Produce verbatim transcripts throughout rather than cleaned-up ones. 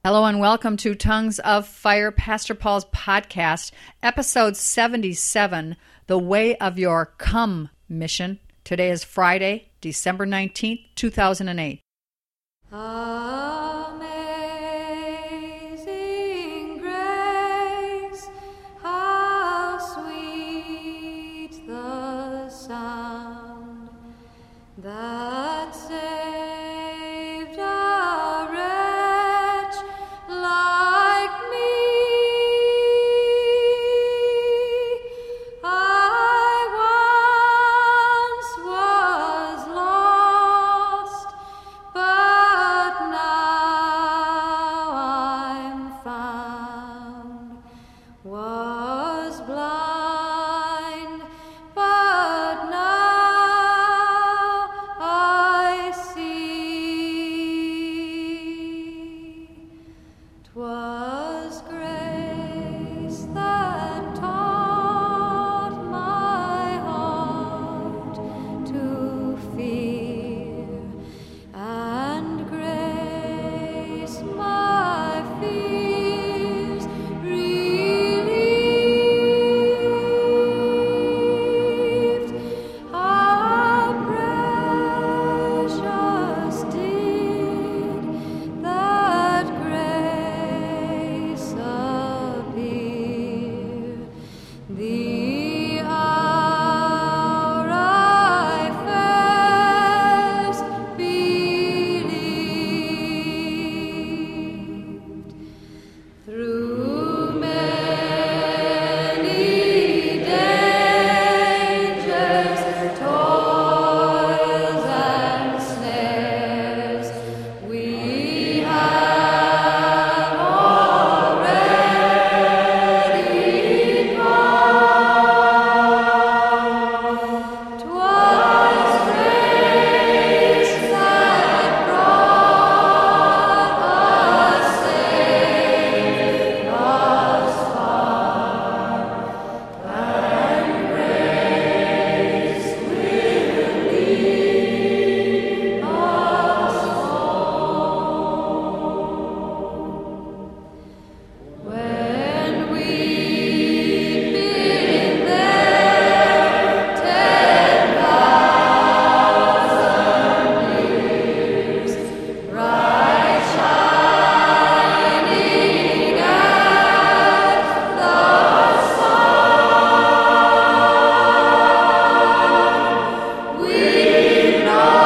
Hello and welcome to Tongues of Fire, Pastor Paul's podcast, episode seventy-seven, The Way of Your Come Mission. Today is Friday, December nineteenth, two thousand eight. Amazing grace, how sweet the sound that saved a wretch like me. I once was lost, but now I'm found. Was blind, but now I see. 'Twas grace that taught my heart to fear, and grace my fears relieved. How precious did that grace appear, the hour I first believed. Through many dangers, toils, and snares, we have already come. 'Twas grace that brought us safe thus far, and grace will lead us home. When we've been there ten thousand years, bright shining as the sun, we've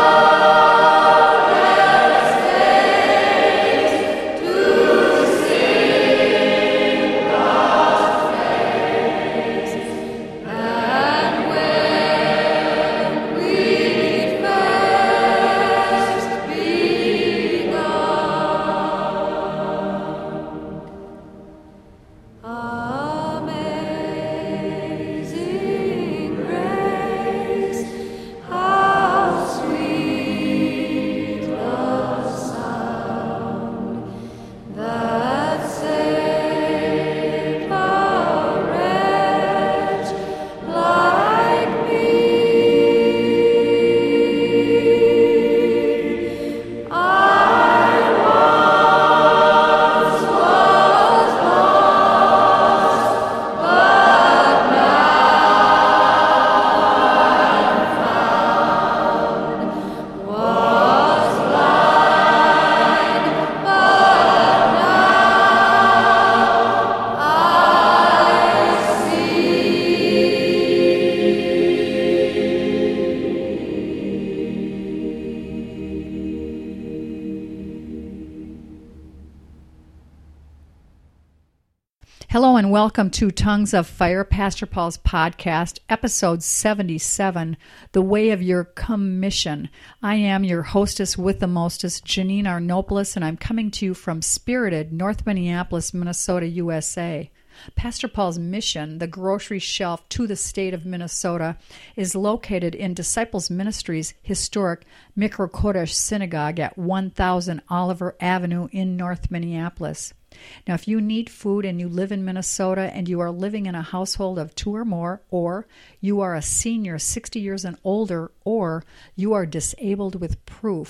numberless days to sing God's praise. And when we first begun, amazing grace, how sweet the sound that saved a wretch like me. I once was lost, but now I'm found. Was blind, but now I Hello and welcome to Tongues of Fire, Pastor Paul's podcast, episode seventy-seven, The Way of Your Commission. I am your hostess with the mostest, Janine Arnopoulos, and I'm coming to you from spirited North Minneapolis, Minnesota, U S A. Pastor Paul's mission, the grocery shelf to the state of Minnesota, is located in Disciples Ministries' historic Mikra Kodesh Synagogue at one thousand Oliver Avenue in North Minneapolis. Now, if you need food and you live in Minnesota and you are living in a household of two or more, or you are a senior sixty years and older, or you are disabled with proof,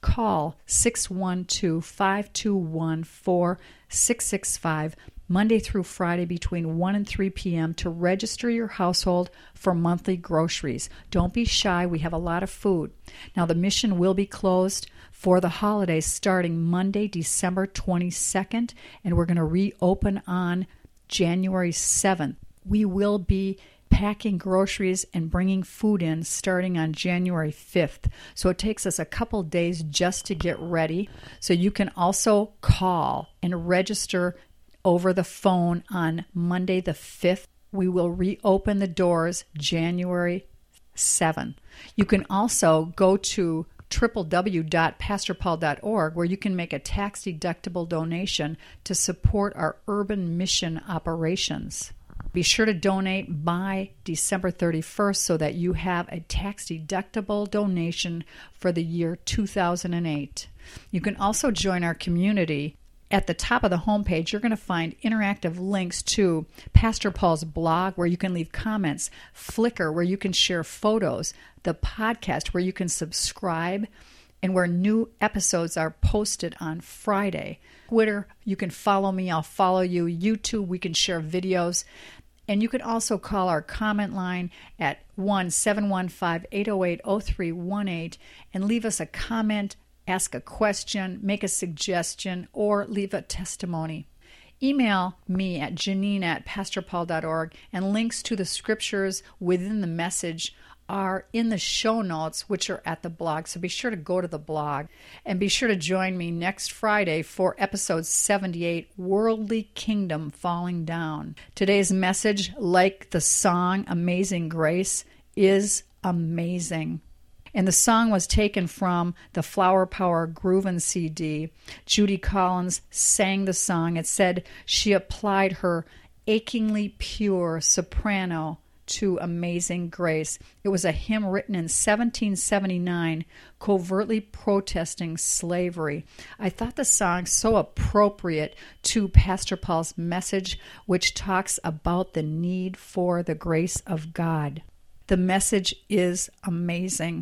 call six one two, five two one, four six six five Monday through Friday between one and three p.m. to register your household for monthly groceries. Don't be shy. We have a lot of food. Now, the mission will be closed for the holidays starting Monday, December twenty-second, and we're going to reopen on January seventh. We will be packing groceries and bringing food in starting on January fifth. So it takes us a couple days just to get ready. So you can also call and register over the phone on Monday the fifth. We will reopen the doors January seventh. You can also go to w w w dot pastor paul dot org where you can make a tax-deductible donation to support our urban mission operations. Be sure to donate by December thirty-first so that you have a tax-deductible donation for the year two thousand eight. You can also join our community. At the top of the homepage, you're going to find interactive links to Pastor Paul's blog where you can leave comments, Flickr where you can share photos, the podcast where you can subscribe, and where new episodes are posted on Friday. Twitter, you can follow me, I'll follow you. YouTube, we can share videos. And you can also call our comment line at one seven one five, eight oh eight, oh three one eight and leave us a comment, ask a question, make a suggestion, or leave a testimony. Email me at Janine at pastor paul dot org, and links to the scriptures within the message are in the show notes, which are at the blog. So be sure to go to the blog, and be sure to join me next Friday for episode seventy-eight, Worldly Kingdom Falling Down. Today's message, like the song Amazing Grace, is amazing. And the song was taken from the Flower Power Groovin' C D. Judy Collins sang the song. It said she applied her achingly pure soprano to Amazing Grace. It was a hymn written in seventeen seventy-nine, covertly protesting slavery. I thought the song so appropriate to Pastor Paul's message, which talks about the need for the grace of God. The message is amazing.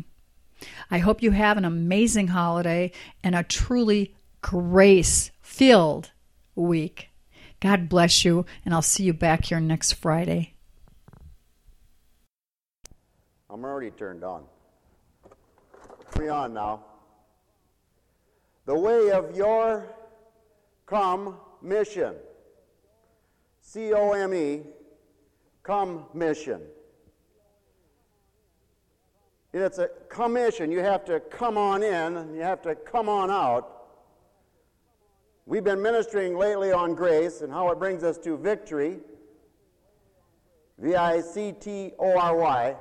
I hope you have an amazing holiday and a truly grace-filled week. God bless you, and I'll see you back here next Friday. I'm already turned on. Be on now. The way of your come mission. C O M E, come mission. It's a commission. You have to come on in, and you have to come on out. We've been ministering lately on grace and how it brings us to victory. V I C T O R Y.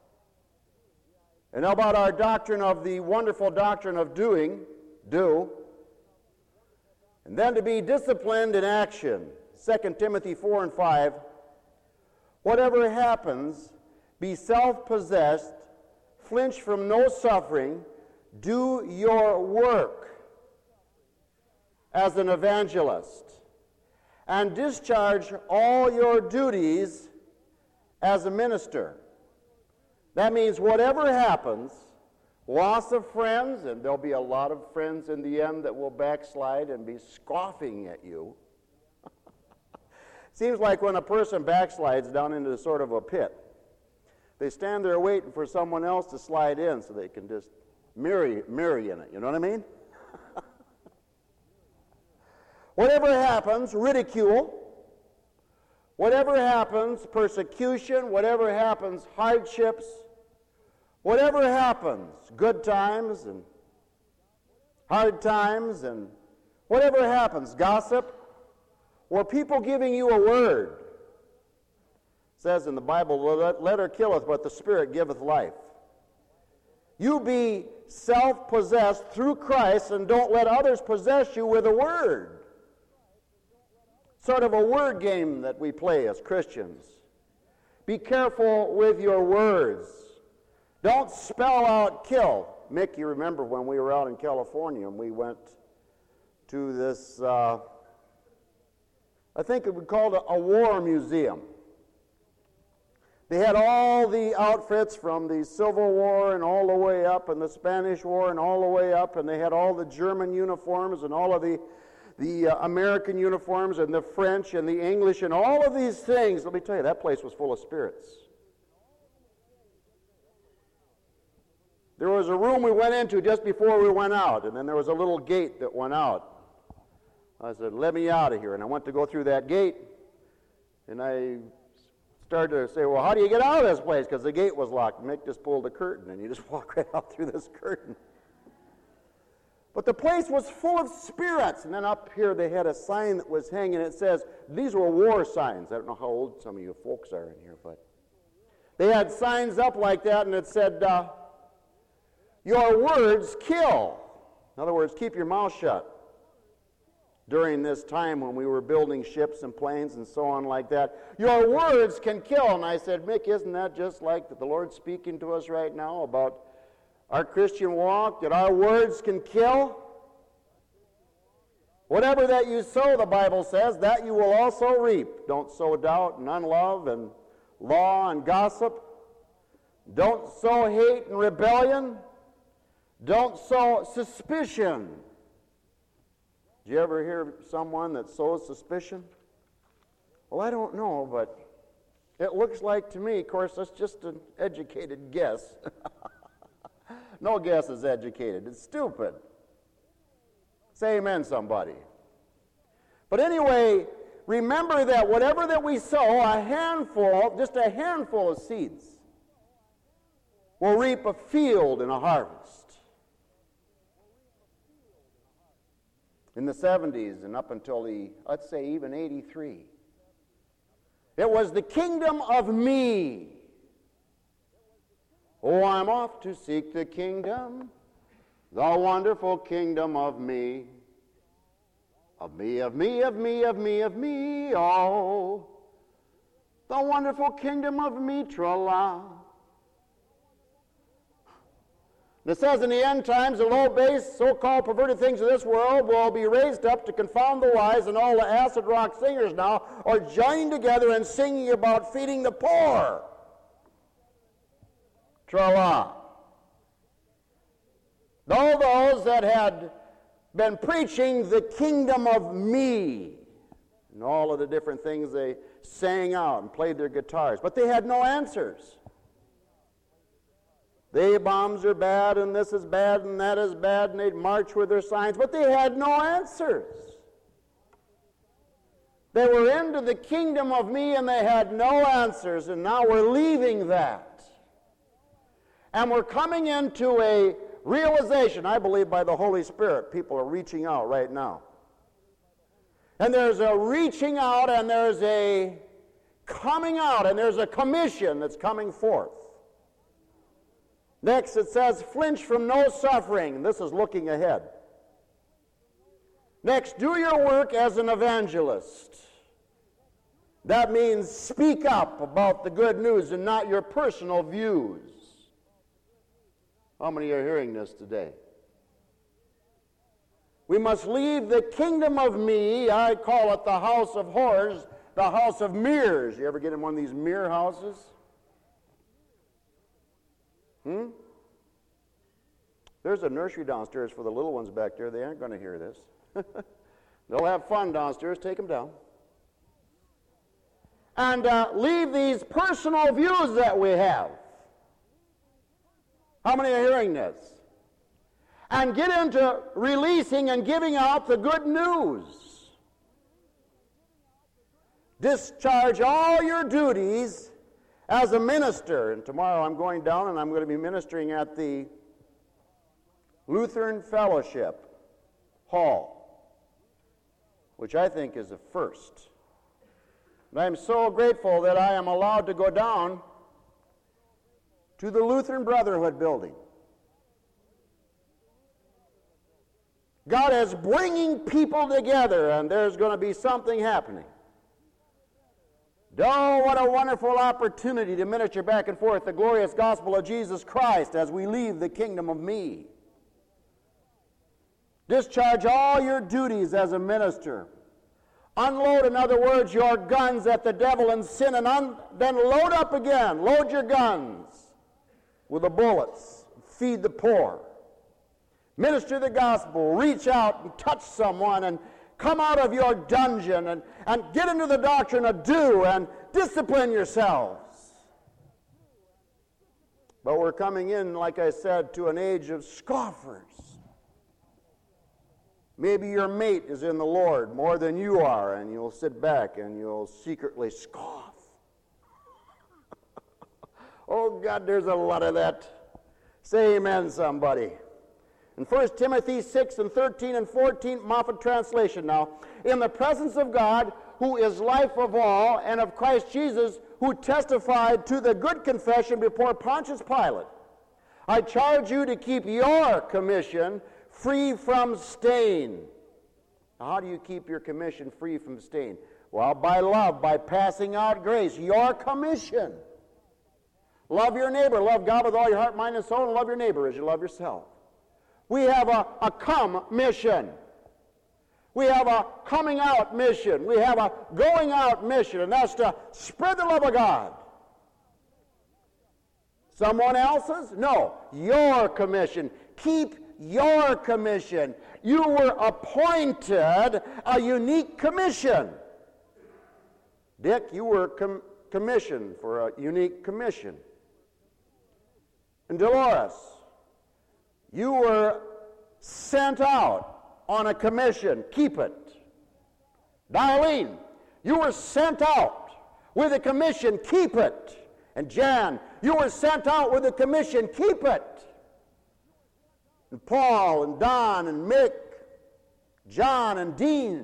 And about our doctrine of the wonderful doctrine of doing, do. And then to be disciplined in action. Second Timothy four and five. Whatever happens, be self-possessed, flinch from no suffering, do your work as an evangelist, and discharge all your duties as a minister. That means whatever happens, loss of friends, and there'll be a lot of friends in the end that will backslide and be scoffing at you. Seems like when a person backslides down into sort of a pit, they stand there waiting for someone else to slide in so they can just marry, marry in it. You know what I mean? Whatever happens, ridicule. Whatever happens, persecution. Whatever happens, hardships. Whatever happens, good times and hard times, and whatever happens, gossip, or people giving you a word. It says in the Bible, letter killeth, but the Spirit giveth life. You be self-possessed through Christ, and don't let others possess you with a word. Sort of a word game that we play as Christians. Be careful with your words. Don't spell out kill. Mick, you remember when we were out in California and we went to this, uh, I think it was called a, a war museum. They had all the outfits from the Civil War and all the way up, and the Spanish War and all the way up, and they had all the German uniforms and all of the, the uh, American uniforms and the French and the English and all of these things. Let me tell you, that place was full of spirits. There was a room we went into just before we went out, and then there was a little gate that went out. I said, let me out of here. And I went to go through that gate, and I started to say, well, how do you get out of this place? Because the gate was locked. Mick just pulled the curtain, and you just walk right out through this curtain. But the place was full of spirits. And then up here they had a sign that was hanging. It says, these were war signs. I don't know how old some of you folks are in here, but they had signs up like that, and it said, uh, your words kill. In other words, keep your mouth shut. During this time when we were building ships and planes and so on like that, your words can kill. And I said, Mick, isn't that just like that the Lord's speaking to us right now about our Christian walk, that our words can kill? Whatever that you sow, the Bible says, that you will also reap. Don't sow doubt and unlove and law and gossip. Don't sow hate and rebellion. Don't sow suspicion. Did you ever hear someone that sows suspicion? Well, I don't know, but it looks like to me, of course, that's just an educated guess. No guess is educated. It's stupid. Say amen, somebody. But anyway, remember that whatever that we sow, a handful, just a handful of seeds, will reap a field and a harvest. In the seventies and up until the, let's say, even eighty-three. It was the kingdom of me. Oh, I'm off to seek the kingdom, the wonderful kingdom of me. Of me, of me, of me, of me, of me, oh, the wonderful kingdom of me, tra-la. And it says in the end times, the low-based, so-called perverted things of this world will be raised up to confound the wise, and all the acid rock singers now are joining together and singing about feeding the poor. Tra-la. All those that had been preaching the kingdom of me, and all of the different things they sang out and played their guitars, but they had no answers. The A-bombs are bad, and this is bad, and that is bad, and they'd march with their signs, but they had no answers. They were into the kingdom of me, and they had no answers, and now we're leaving that. And we're coming into a realization, I believe by the Holy Spirit, people are reaching out right now. And there's a reaching out, and there's a coming out, and there's a commission that's coming forth. Next, it says, flinch from no suffering. This is looking ahead. Next, do your work as an evangelist. That means speak up about the good news and not your personal views. How many are hearing this today? We must leave the kingdom of me. I call it the house of horrors, the house of mirrors. You ever get in one of these mirror houses? Hmm? There's a nursery downstairs for the little ones back there. They aren't going to hear this. They'll have fun downstairs. Take them down. And uh, leave these personal views that we have. How many are hearing this? And get into releasing and giving out the good news. Discharge all your duties as a minister. And tomorrow I'm going down and I'm going to be ministering at the Lutheran Fellowship Hall, which I think is a first. And I'm so grateful that I am allowed to go down to the Lutheran Brotherhood building. God is bringing people together, and there's going to be something happening. Oh, what a wonderful opportunity to minister back and forth the glorious gospel of Jesus Christ as we leave the kingdom of me. Discharge all your duties as a minister Unload, in other words, your guns at the devil and sin, and un- then load up again. Load your guns with the bullets. Feed the poor. Minister the gospel. Reach out and touch someone and come out of your dungeon and, and get into the doctrine of do and discipline yourselves. But we're coming in, like I said, to an age of scoffers. Maybe your mate is in the Lord more than you are, and you'll sit back and you'll secretly scoff. Oh, God, there's a lot of that. Say amen, somebody. In First Timothy six and thirteen and fourteen, Moffat translation now. In the presence of God, who is life of all, and of Christ Jesus, who testified to the good confession before Pontius Pilate, I charge you to keep your commission free from stain. Now, how do you keep your commission free from stain? Well, by love, by passing out grace. Your commission. Love your neighbor. Love God with all your heart, mind, and soul, and love your neighbor as you love yourself. We have a, a come mission. We have a coming out mission. We have a going out mission, and that's to spread the love of God. Someone else's? No. Your commission. Keep your commission. You were appointed a unique commission. Dick, you were com- commissioned for a unique commission. And Dolores, you were sent out on a commission. Keep it. Darlene, you were sent out with a commission. Keep it. And Jan, you were sent out with a commission. Keep it. And Paul and Don and Mick, John and Dean,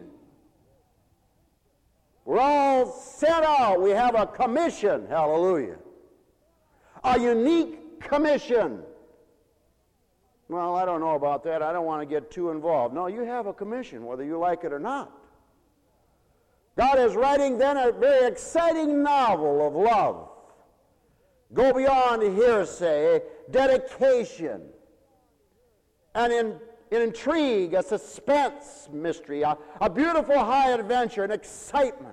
we're all sent out. We have a commission. Hallelujah. A unique commission. Well, I don't know about that. I don't want to get too involved. No, you have a commission, whether you like it or not. God is writing then a very exciting novel of love. Go beyond hearsay, dedication, and in, in intrigue, a suspense mystery, a, a beautiful high adventure, an excitement.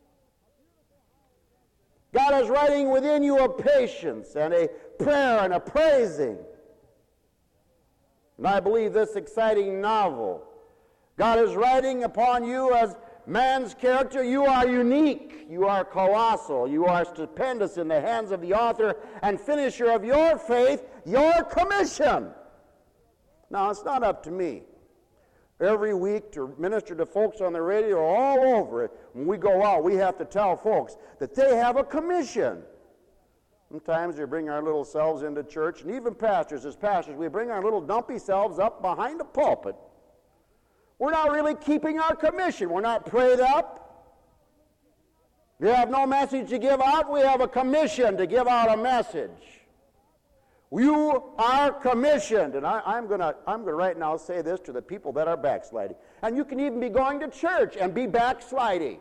God is writing within you a patience and a prayer and a praising. And I believe this exciting novel, God is writing upon you as man's character. You are unique. You are colossal. You are stupendous in the hands of the author and finisher of your faith, your commission. Now, it's not up to me every week to minister to folks on the radio all over it. When we go out, we have to tell folks that they have a commission. Sometimes we bring our little selves into church, and even pastors, as pastors, we bring our little dumpy selves up behind the pulpit. We're not really keeping our commission. We're not prayed up. We have no message to give out. We have a commission to give out a message. You are commissioned. And I, I'm going to I'm going to right now say this to the people that are backsliding. And you can even be going to church and be backsliding.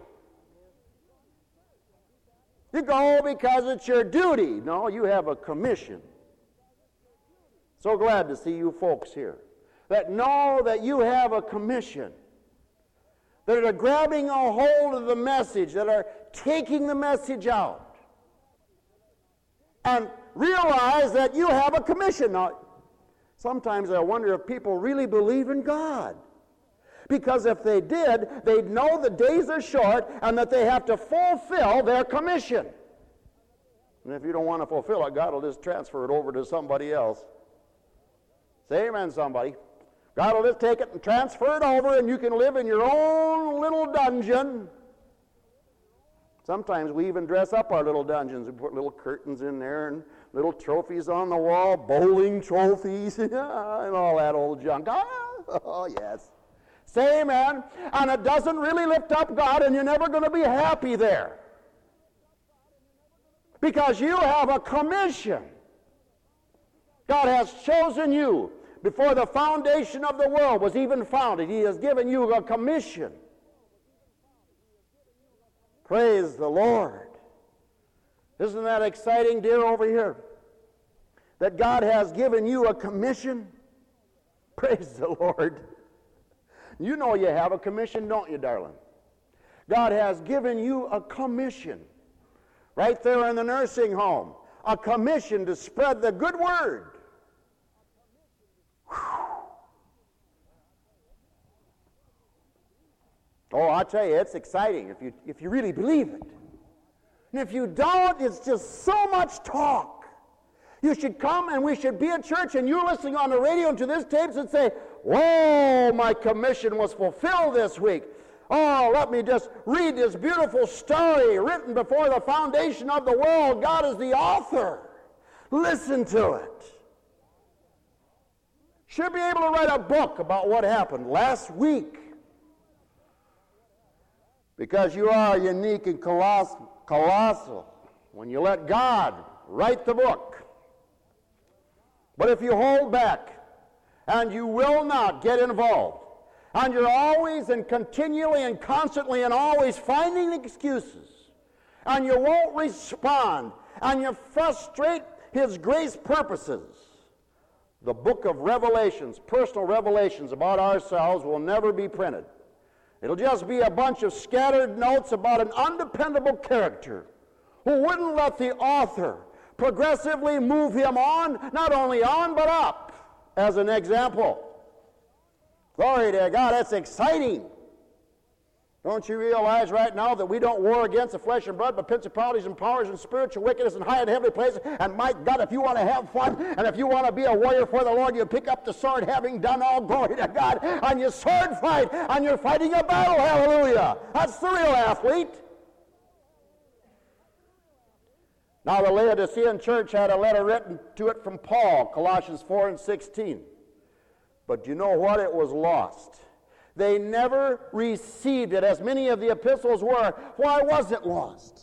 You go because it's your duty. No, you have a commission. So glad to see you folks here that know that you have a commission, that are grabbing a hold of the message, that are taking the message out, and realize that you have a commission. Now, sometimes I wonder if people really believe in God. Because if they did, they'd know the days are short and that they have to fulfill their commission. And if you don't want to fulfill it, God will just transfer it over to somebody else. Say amen, somebody. God will just take it and transfer it over, and you can live in your own little dungeon. Sometimes we even dress up our little dungeons. We put little curtains in there and little trophies on the wall, bowling trophies, and all that old junk. Oh, yes. Say amen. And it doesn't really lift up God, and you're never going to be happy there. Because you have a commission. God has chosen you before the foundation of the world was even founded. He has given you a commission. Praise the Lord. Isn't that exciting, dear, over here? That God has given you a commission? Praise the Lord. You know you have a commission, don't you, darling? God has given you a commission right there in the nursing home, a commission to spread the good word. Whew. Oh, I'll tell you, it's exciting if you, if you really believe it. And if you don't, it's just so much talk. You should come and we should be at church and you're listening on the radio and to this tapes and say, whoa, my commission was fulfilled this week. Oh, let me just read this beautiful story written before the foundation of the world. God is the author. Listen to it. Should be able to write a book about what happened last week. Because you are unique and colossal, colossal when you let God write the book. But if you hold back and you will not get involved, and you're always and continually and constantly and always finding excuses, and you won't respond, and you frustrate His grace purposes, the book of Revelations, personal revelations about ourselves, will never be printed. It'll just be a bunch of scattered notes about an undependable character who wouldn't let the author progressively move him on, not only on, but up, as an example. Glory to God, that's exciting. Don't you realize right now that we don't war against the flesh and blood, but principalities and powers and spiritual wickedness in high and heavenly places? And my God, if you want to have fun, and if you want to be a warrior for the Lord, you pick up the sword, having done all, glory to God, and you sword fight, and you're fighting a battle, hallelujah. That's the real athlete. Now, the Laodicean church had a letter written to it from Paul, Colossians four and sixteen. But you know what? It was lost. They never received it, as many of the epistles were. Why was it lost?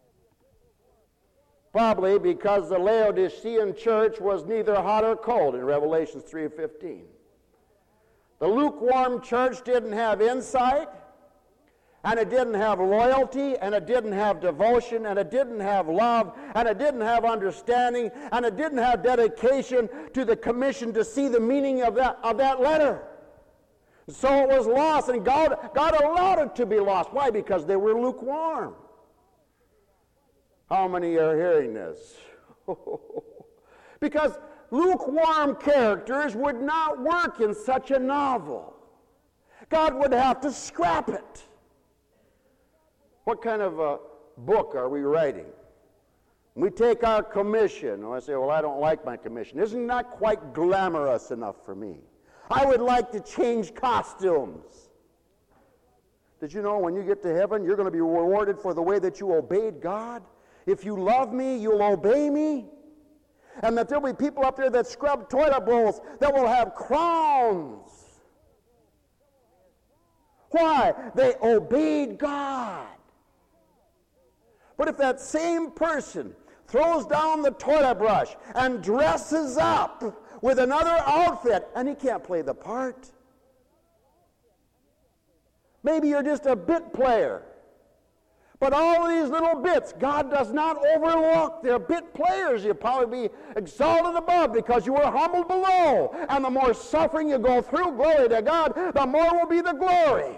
Probably because the Laodicean church was neither hot or cold in Revelation three and fifteen. The lukewarm church didn't have insight, and it didn't have loyalty, and it didn't have devotion, and it didn't have love, and it didn't have understanding, and it didn't have dedication to the commission to see the meaning of that, of that letter. So it was lost, and God, God allowed it to be lost. Why? Because they were lukewarm. How many are hearing this? Because lukewarm characters would not work in such a novel. God would have to scrap it. What kind of a book are we writing? We take our commission, and I say, well, I don't like my commission. Isn't that quite glamorous enough for me? I would like to change costumes. Did you know when you get to heaven, you're going to be rewarded for the way that you obeyed God? If you love me, you'll obey me. And that there'll be people up there that scrub toilet bowls that will have crowns. Why? They obeyed God. But if that same person throws down the toilet brush and dresses up with another outfit, and he can't play the part. Maybe you're just a bit player. But all of these little bits, God does not overlook. They're bit players. You'll probably be exalted above because you were humbled below. And the more suffering you go through, glory to God, the more will be the glory.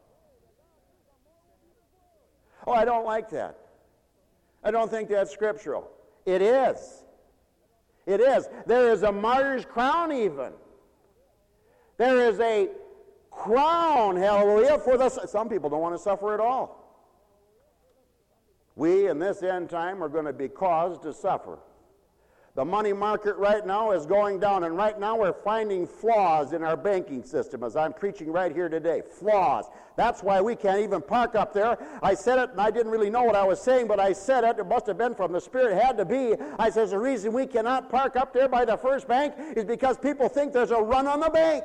Oh, I don't like that. I don't think that's scriptural. It is. It is. There is a martyr's crown even. There is a crown, hallelujah, for the... Some people don't want to suffer at all. We, in this end time, are going to be caused to suffer. The money market right now is going down, and right now we're finding flaws in our banking system, as I'm preaching right here today. Flaws. That's why we can't even park up there. I said it, and I didn't really know what I was saying, but I said it. It must have been from the Spirit. It had to be. I says the reason we cannot park up there by the First Bank is because people think there's a run on the bank.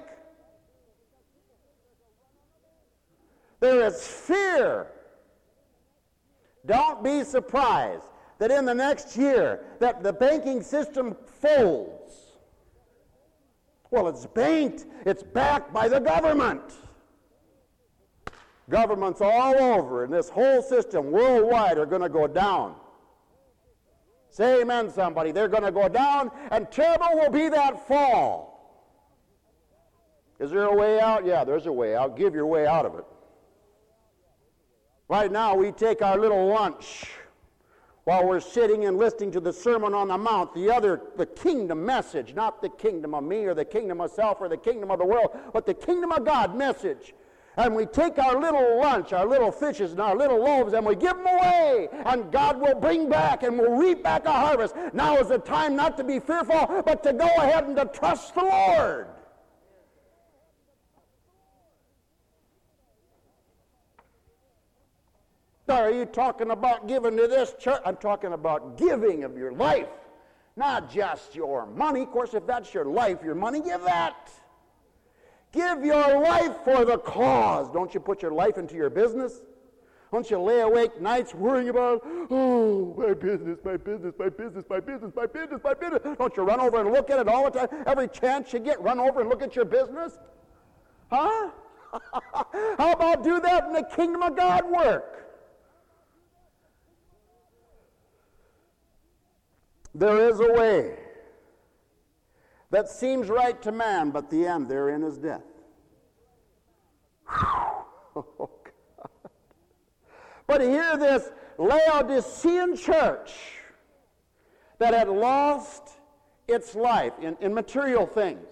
There is fear. Don't be surprised that in the next year that the banking system folds. Well, it's banked. It's backed by the government. Governments all over in this whole system worldwide are going to go down. Say amen, somebody. They're going to go down, and terrible will be that fall. Is there a way out? Yeah, there's a way out. Give your way out of it. Right now, we take our little lunch while we're sitting and listening to the Sermon on the Mount, the other, the kingdom message, not the kingdom of me or the kingdom of self or the kingdom of the world, but the kingdom of God message. And we take our little lunch, our little fishes and our little loaves, and we give them away, and God will bring back and will reap back a harvest. Now is the time not to be fearful, but to go ahead and to trust the Lord. Are you talking about giving to this church? I'm talking about giving of your life, not just your money. Of course, if that's your life, your money, give that. Give your life for the cause. Don't you put your life into your business? Don't you lay awake nights worrying about, oh, my business, my business, my business, my business, my business, my business. Don't you run over and look at it all the time? Every chance you get, run over and look at your business? Huh? How about do that in the kingdom of God work? There is a way that seems right to man, but the end therein is death. Oh, God. But here this Laodicean church that had lost its life in, in material things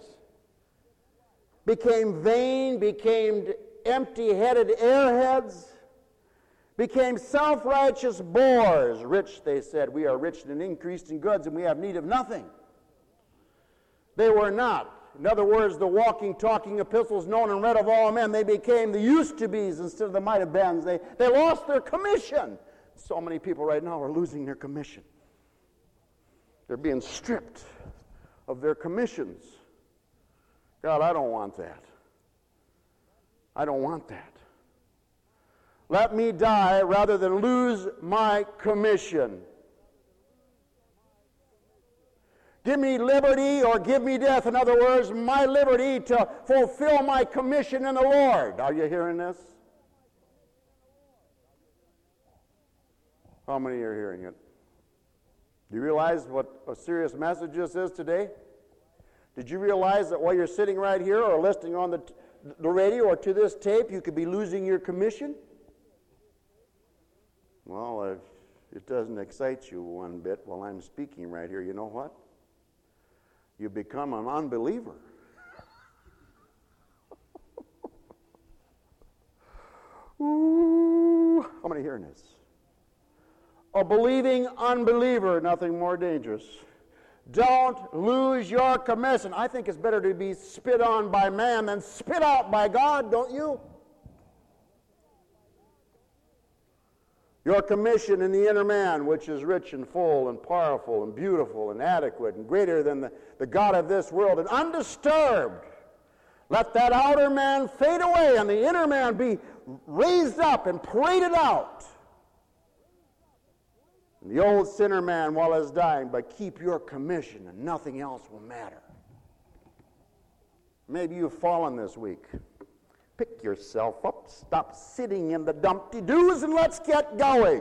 became vain, became empty-headed airheads, became self-righteous bores. Rich, they said, we are rich and increased in goods, and we have need of nothing. They were not. In other words, the walking, talking epistles known and read of all men, they became the used-to-bes instead of the might-have-beens. They, they lost their commission. So many people right now are losing their commission. They're being stripped of their commissions. God, I don't want that. I don't want that. Let me die rather than lose my commission. Give me liberty or give me death. In other words, my liberty to fulfill my commission in the Lord. Are you hearing this? How many are hearing it? Do you realize what a serious message this is today? Did you realize that while you're sitting right here or listening on the, the radio or to this tape, you could be losing your commission? Well, if it doesn't excite you one bit while I'm speaking right here, you know what? You become an unbeliever. Ooh, how many hearing this? A believing unbeliever, nothing more dangerous. Don't lose your commission. I think it's better to be spit on by man than spit out by God, don't you? Your commission in the inner man, which is rich and full and powerful and beautiful and adequate and greater than the, the God of this world and undisturbed. Let that outer man fade away and the inner man be raised up and paraded out. And the old sinner man, while he's dying, but keep your commission and nothing else will matter. Maybe you've fallen this week. Pick yourself up, stop sitting in the dumpty-doos, and let's get going.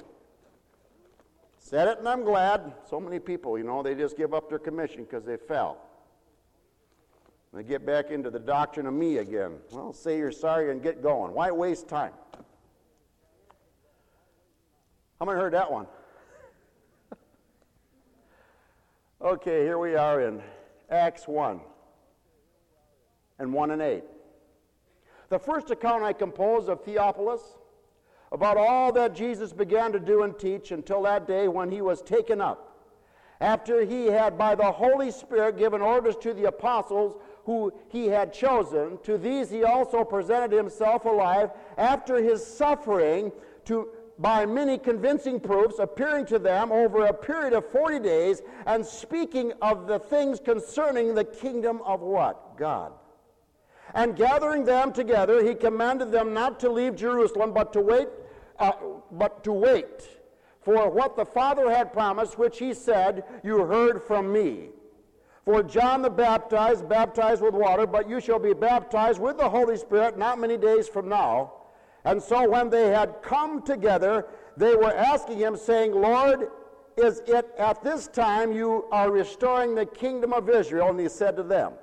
Said it, and I'm glad. So many people, you know, they just give up their commission because they fell. They get back into the doctrine of me again. Well, say you're sorry and get going. Why waste time? How many heard that one? Okay, here we are in Acts one and one and eight. The first account I composed of Theophilus about all that Jesus began to do and teach until that day when he was taken up, after he had by the Holy Spirit given orders to the apostles who he had chosen. To these he also presented himself alive after his suffering to by many convincing proofs, appearing to them over a period of forty days and speaking of the things concerning the kingdom of what? God. And gathering them together, he commanded them not to leave Jerusalem, but to wait, uh, but to wait for what the Father had promised, which he said, "You heard from me. For John the Baptist baptized with water, but you shall be baptized with the Holy Spirit not many days from now." And so when they had come together, they were asking him, saying, "Lord, is it at this time you are restoring the kingdom of Israel?" And he said to them,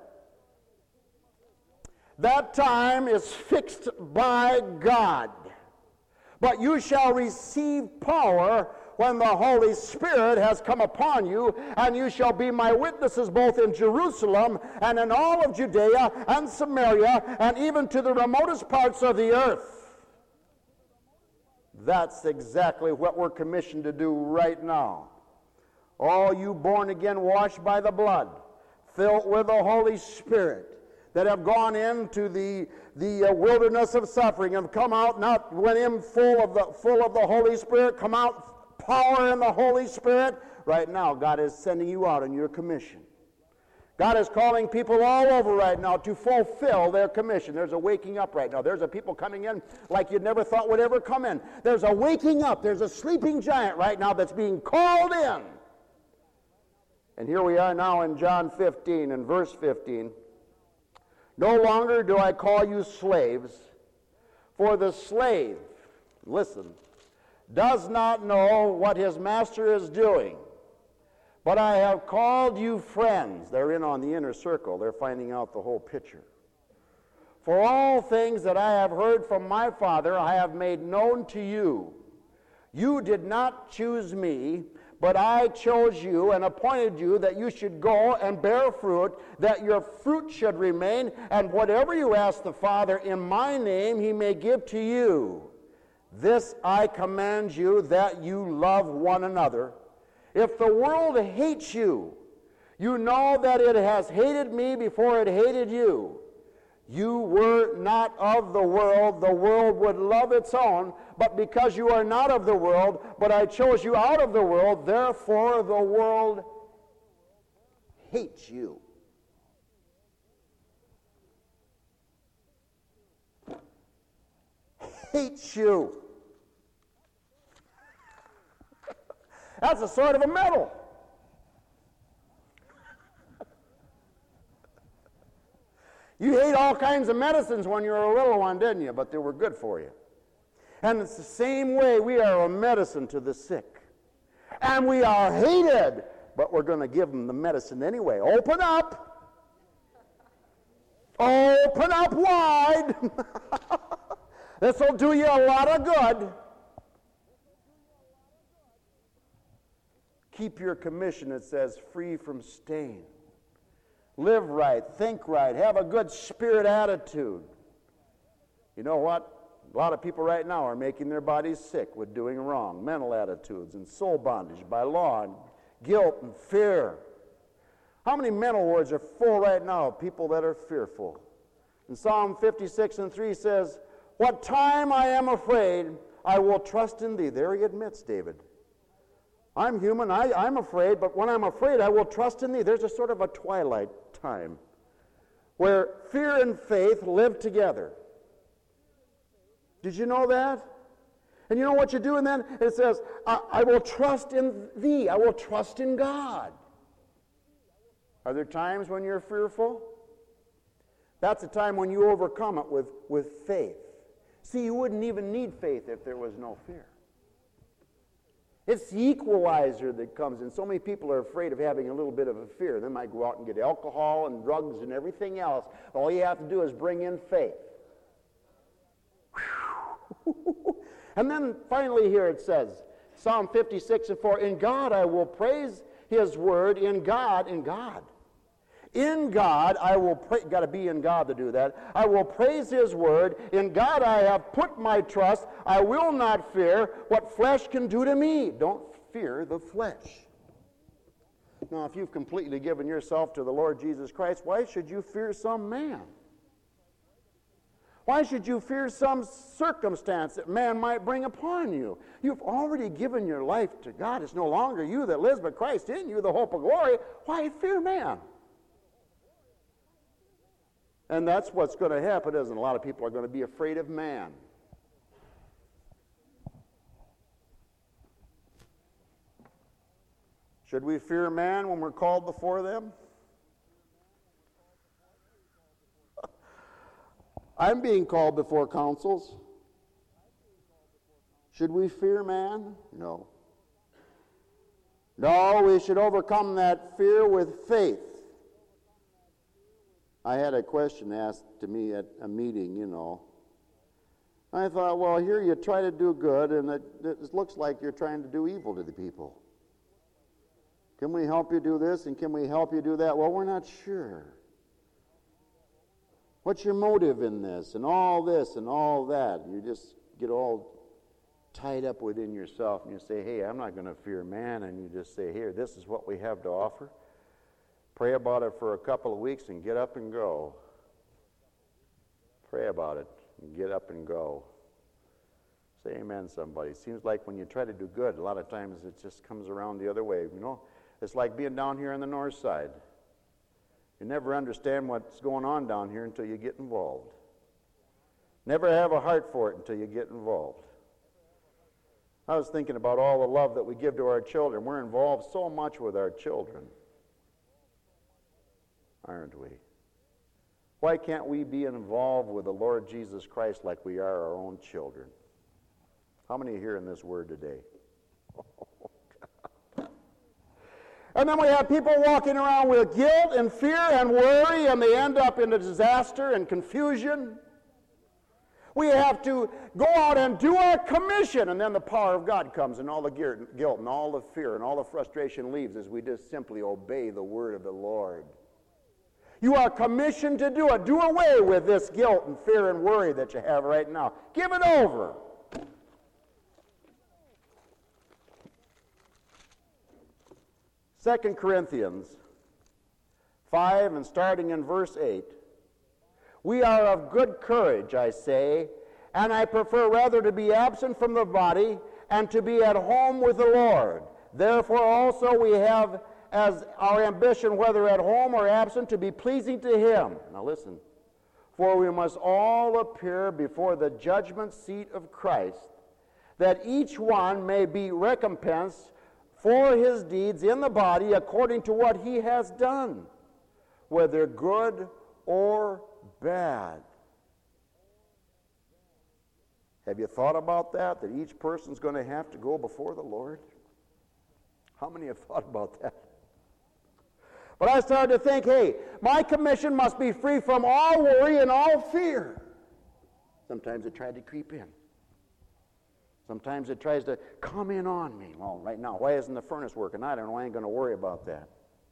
"That time is fixed by God, But you shall receive power when the Holy Spirit has come upon you, and you shall be my witnesses both in Jerusalem and in all of Judea and Samaria and even to the remotest parts of the earth. That's exactly what we're commissioned to do right now. All you born again, washed by the blood, filled with the Holy Spirit, that have gone into the, the uh, wilderness of suffering, have come out, not went in full of the full of the Holy Spirit, come out power in the Holy Spirit. Right now, God is sending you out on your commission. God is calling people all over right now to fulfill their commission. There's a waking up right now. There's a people coming in like you never thought would ever come in. There's a waking up. There's a sleeping giant right now that's being called in. And here we are now in John fifteen and verse fifteen. No longer do I call you slaves, for the slave, listen, does not know what his master is doing. But I have called you friends. They're in on the inner circle. They're finding out the whole picture. For all things that I have heard from my Father, I have made known to you. You did not choose me, but I chose you and appointed you that you should go and bear fruit, that your fruit should remain, and whatever you ask the Father in my name, he may give to you. This I command you, that you love one another. If the world hates you, you know that it has hated me before it hated you. You were not of the world, the world would love its own, but because you are not of the world, but I chose you out of the world, therefore the world hates you. Hates you. That's a sort of a medal. You ate all kinds of medicines when you were a little one, didn't you? But they were good for you. And it's the same way we are a medicine to the sick. And we are hated, but we're going to give them the medicine anyway. Open up. Open up wide. This will do you a lot of good. Keep your commission, it says, free from stain. Live right, think right, have a good spirit attitude. You know what? A lot of people right now are making their bodies sick with doing wrong, mental attitudes and soul bondage by law and guilt and fear. How many mental wards are full right now of people that are fearful? And Psalm fifty-six and three says, what time I am afraid, I will trust in thee. There he admits, David. I'm human, I, I'm afraid, but when I'm afraid, I will trust in thee. There's a sort of a twilight time where fear and faith live together. Did you know that? And you know what you're doing then? It says, I, I will trust in thee. I will trust in God. Are there times when you're fearful? That's a time when you overcome it with, with faith. See, you wouldn't even need faith if there was no fear. It's the equalizer that comes in. So many people are afraid of having a little bit of a fear. They might go out and get alcohol and drugs and everything else. All you have to do is bring in faith. And then finally here it says, Psalm fifty-six and four, in God I will praise his word, in God, in God. In God I will praise, got to be in God to do that. I will praise his word. In God I have put my trust. I will not fear what flesh can do to me. Don't fear the flesh. Now, if you've completely given yourself to the Lord Jesus Christ, why should you fear some man? Why should you fear some circumstance that man might bring upon you? You've already given your life to God. It's no longer you that lives, but Christ in you, the hope of glory. Why fear man? And that's what's going to happen, isn't it? A lot of people are going to be afraid of man. Should we fear man when we're called before them? I'm being called before councils. Should we fear man? No. No, we should overcome that fear with faith. I had a question asked to me at a meeting, you know. I thought, well, here you try to do good, and it, it looks like you're trying to do evil to the people. Can we help you do this, and can we help you do that? Well, we're not sure. What's your motive in this, and all this, and all that? And you just get all tied up within yourself, and you say, hey, I'm not going to fear man, and you just say, here, this is what we have to offer. Pray about it for a couple of weeks, and get up and go. Pray about it, and get up and go. Say amen, somebody. Seems like when you try to do good, a lot of times it just comes around the other way. You know, it's like being down here on the north side. You never understand what's going on down here until you get involved. Never have a heart for it until you get involved. I was thinking about all the love that we give to our children. We're involved so much with our children, aren't we? Why can't we be involved with the Lord Jesus Christ like we are our own children? How many are hearing this word today? And then we have people walking around with guilt and fear and worry, and they end up in a disaster and confusion. We have to go out and do our commission, and then the power of God comes, and all the guilt and all the fear and all the frustration leaves as we just simply obey the word of the Lord. You are commissioned to do it. Do away with this guilt and fear and worry that you have right now. Give it over. Second Corinthians five, and starting in verse eight. We are of good courage, I say, and I prefer rather to be absent from the body and to be at home with the Lord. Therefore also we have as our ambition, whether at home or absent, to be pleasing to him. Now listen. For we must all appear before the judgment seat of Christ, that each one may be recompensed for his deeds in the body according to what he has done, whether good or bad. Have you thought about that, that each person's going to have to go before the Lord? How many have thought about that? But I started to think, hey, my commission must be free from all worry and all fear. Sometimes it tried to creep in. Sometimes it tries to come in on me. Well, right now, why isn't the furnace working? I don't know. I ain't going to worry about that.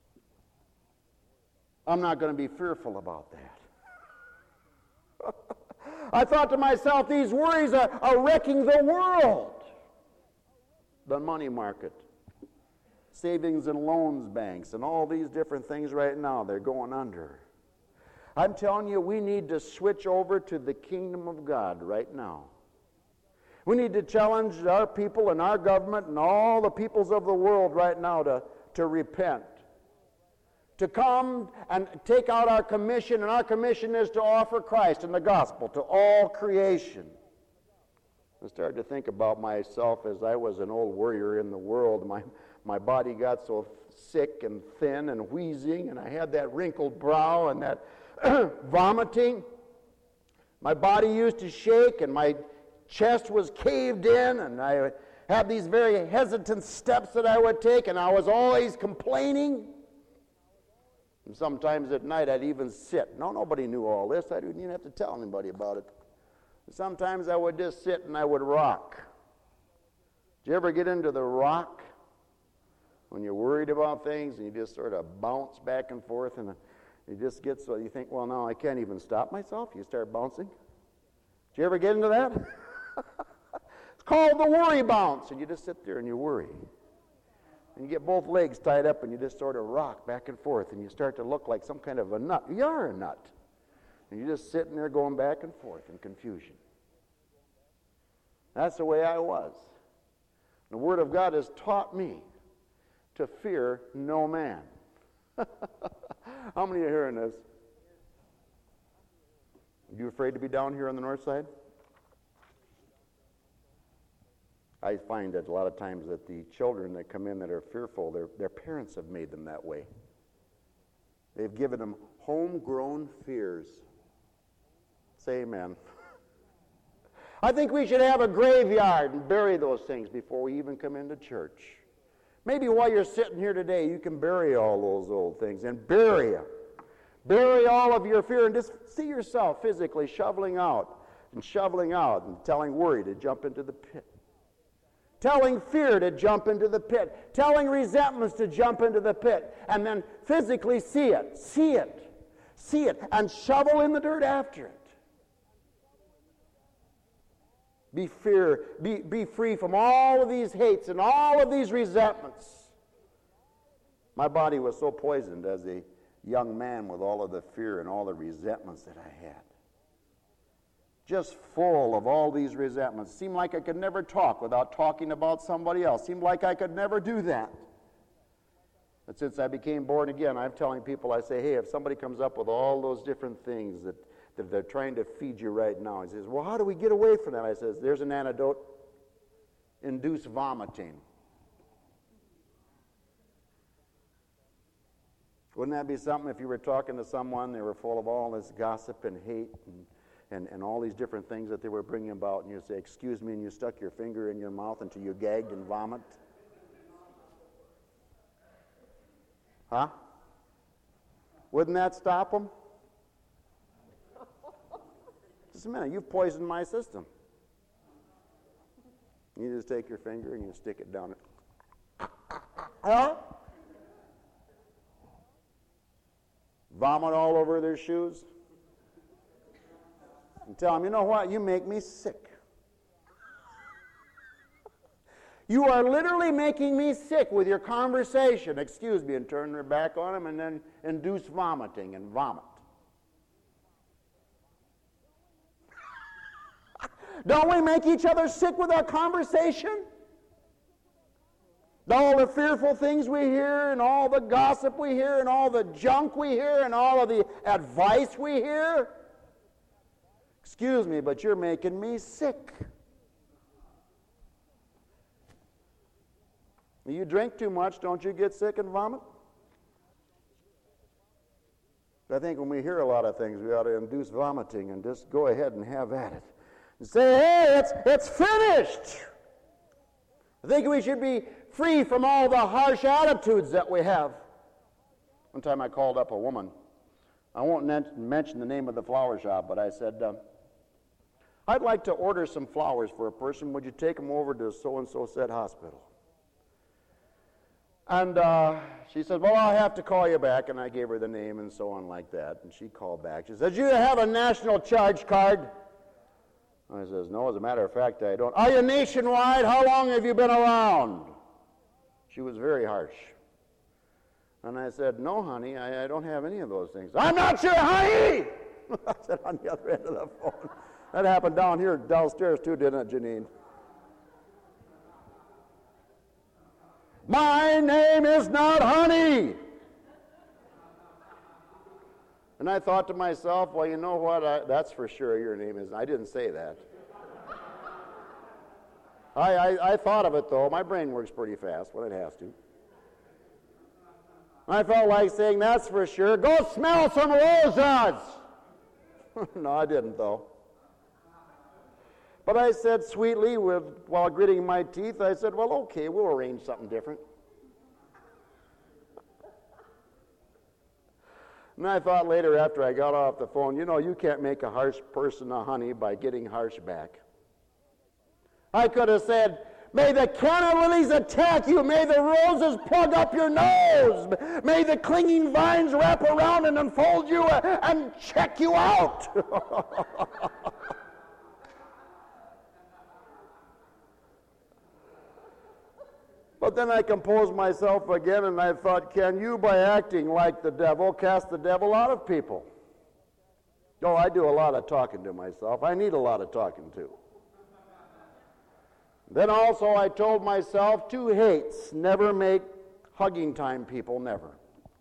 I'm not going to be fearful about that. I thought to myself, these worries are, are wrecking the world. The money market, savings and loans banks, and all these different things right now, they're going under. I'm telling you, we need to switch over to the kingdom of God right now. We need to challenge our people and our government and all the peoples of the world right now to, to repent. To come and take out our commission, and our commission is to offer Christ and the gospel to all creation. I started to think about myself as I was an old warrior in the world. My, my body got so sick and thin and wheezing, and I had that wrinkled brow and that vomiting. My body used to shake, and my chest was caved in, and I had these very hesitant steps that I would take, and I was always complaining. And sometimes at night I'd even sit. No, nobody knew all this. I didn't even have to tell anybody about it. Sometimes I would just sit and I would rock. Did you ever get into the rock when you're worried about things and you just sort of bounce back and forth, and you just get so you think, well, no, I can't even stop myself. You start bouncing. Did you ever get into that? It's called the worry bounce, and you just sit there and you worry. And you get both legs tied up and you just sort of rock back and forth, and you start to look like some kind of a nut. You are a nut. And you're just sitting there going back and forth in confusion. That's the way I was. The Word of God has taught me to fear no man. How many are hearing this? Are you afraid to be down here on the north side? I find that a lot of times that the children that come in that are fearful, their, their parents have made them that way. They've given them homegrown fears. Say amen. I think we should have a graveyard and bury those things before we even come into church. Maybe while you're sitting here today, you can bury all those old things and bury them. Bury all of your fear and just see yourself physically shoveling out and shoveling out and telling worry to jump into the pit. Telling fear to jump into the pit. Telling resentments to jump into the pit. And then physically see it, see it, see it, and shovel in the dirt after it. Be fear, be, be free from all of these hates and all of these resentments. My body was so poisoned as a young man with all of the fear and all the resentments that I had. Just full of all these resentments. Seemed like I could never talk without talking about somebody else. Seemed like I could never do that. But since I became born again, I'm telling people, I say, hey, if somebody comes up with all those different things that, that they're trying to feed you right now, he says, well, how do we get away from that? I says, there's an antidote. Induce vomiting. Wouldn't that be something if you were talking to someone, they were full of all this gossip and hate and And, and all these different things that they were bringing about, and you say, excuse me, and you stuck your finger in your mouth until you gagged and vomit? Huh? Wouldn't that stop them? Just a minute, you've poisoned my system. You just take your finger and you stick it down it. Huh? Vomit all over their shoes? And tell them, you know what, you make me sick. You are literally making me sick with your conversation. Excuse me, and turn their back on them and then induce vomiting and vomit. Don't we make each other sick with our conversation? All the fearful things we hear and all the gossip we hear and all the junk we hear and all of the advice we hear. Excuse me, but you're making me sick. You drink too much, don't you get sick and vomit? I think when we hear a lot of things, we ought to induce vomiting and just go ahead and have at it. And say, hey, it's, it's finished. I think we should be free from all the harsh attitudes that we have. One time I called up a woman. I won't mention the name of the flower shop, but I said, uh, I'd like to order some flowers for a person. Would you take them over to so-and-so said hospital? And uh, she said, well, I'll have to call you back. And I gave her the name and so on like that. And she called back. She said, do you have a national charge card? I says, no, as a matter of fact, I don't. Are you nationwide? How long have you been around? She was very harsh. And I said, no, honey, I, I don't have any of those things. I'm not sure, honey! I said on the other end of the phone. That happened down here, downstairs too, didn't it, Janine? My name is not Honey. And I thought to myself, well, you know what? I, that's for sure your name is. I didn't say that. I, I, I thought of it, though. My brain works pretty fast when it has to. I felt like saying, that's for sure. Go smell some roses. No, I didn't, though. But I said sweetly, with, while gritting my teeth, I said, well, okay, we'll arrange something different. And I thought later after I got off the phone, you know, you can't make a harsh person a honey by getting harsh back. I could have said, may the canna lilies attack you. May the roses plug up your nose. May the clinging vines wrap around and unfold you and check you out. But then I composed myself again and I thought, can you, by acting like the devil, cast the devil out of people? Oh, I do a lot of talking to myself. I need a lot of talking to. Then also I told myself, two hates never make hugging time people, never.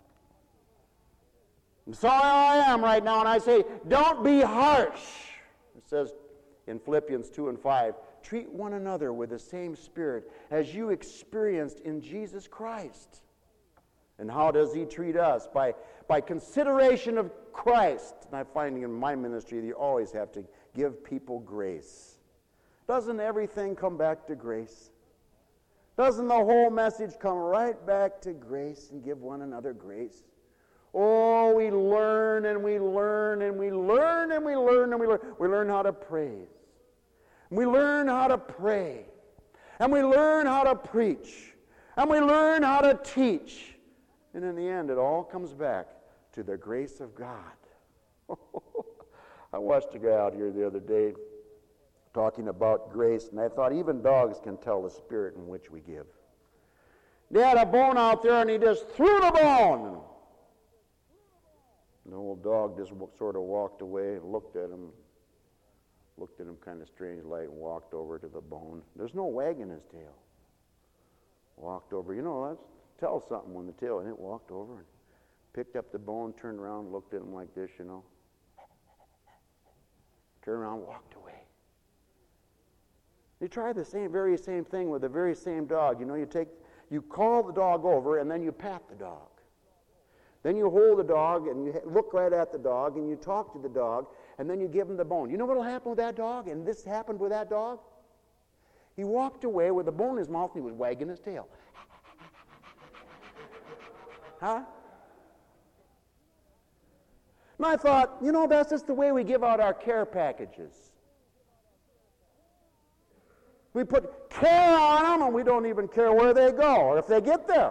And so I am right now, and I say, don't be harsh. It says in Philippians two and five, treat one another with the same spirit as you experienced in Jesus Christ. And how does he treat us? By, by consideration of Christ. And I'm finding in my ministry that you always have to give people grace. Doesn't everything come back to grace? Doesn't the whole message come right back to grace and give one another grace? Oh, we learn and we learn and we learn and we learn and we learn. We learn how to praise. We learn how to pray. And we learn how to preach. And we learn how to teach. And in the end, it all comes back to the grace of God. I watched a guy out here the other day talking about grace, and I thought even dogs can tell the spirit in which we give. They had a bone out there, and he just threw the bone. And the old dog just sort of walked away and looked at him, looked at him kind of strange like, and walked over to the bone. There's no wagging his tail. Walked over. You know, that tells something when the tail, and it walked over and picked up the bone, turned around, looked at him like this, you know. Turned around, walked away. You try the same, very same thing with the very same dog. You know, you take, you call the dog over, and then you pat the dog. Then you hold the dog, and you look right at the dog, and you talk to the dog, and then you give him the bone. You know what will happen with that dog? And this happened with that dog? He walked away with the bone in his mouth, and he was wagging his tail. Huh? And I thought, you know, that's just the way we give out our care packages. We put care on them, and we don't even care where they go or if they get there.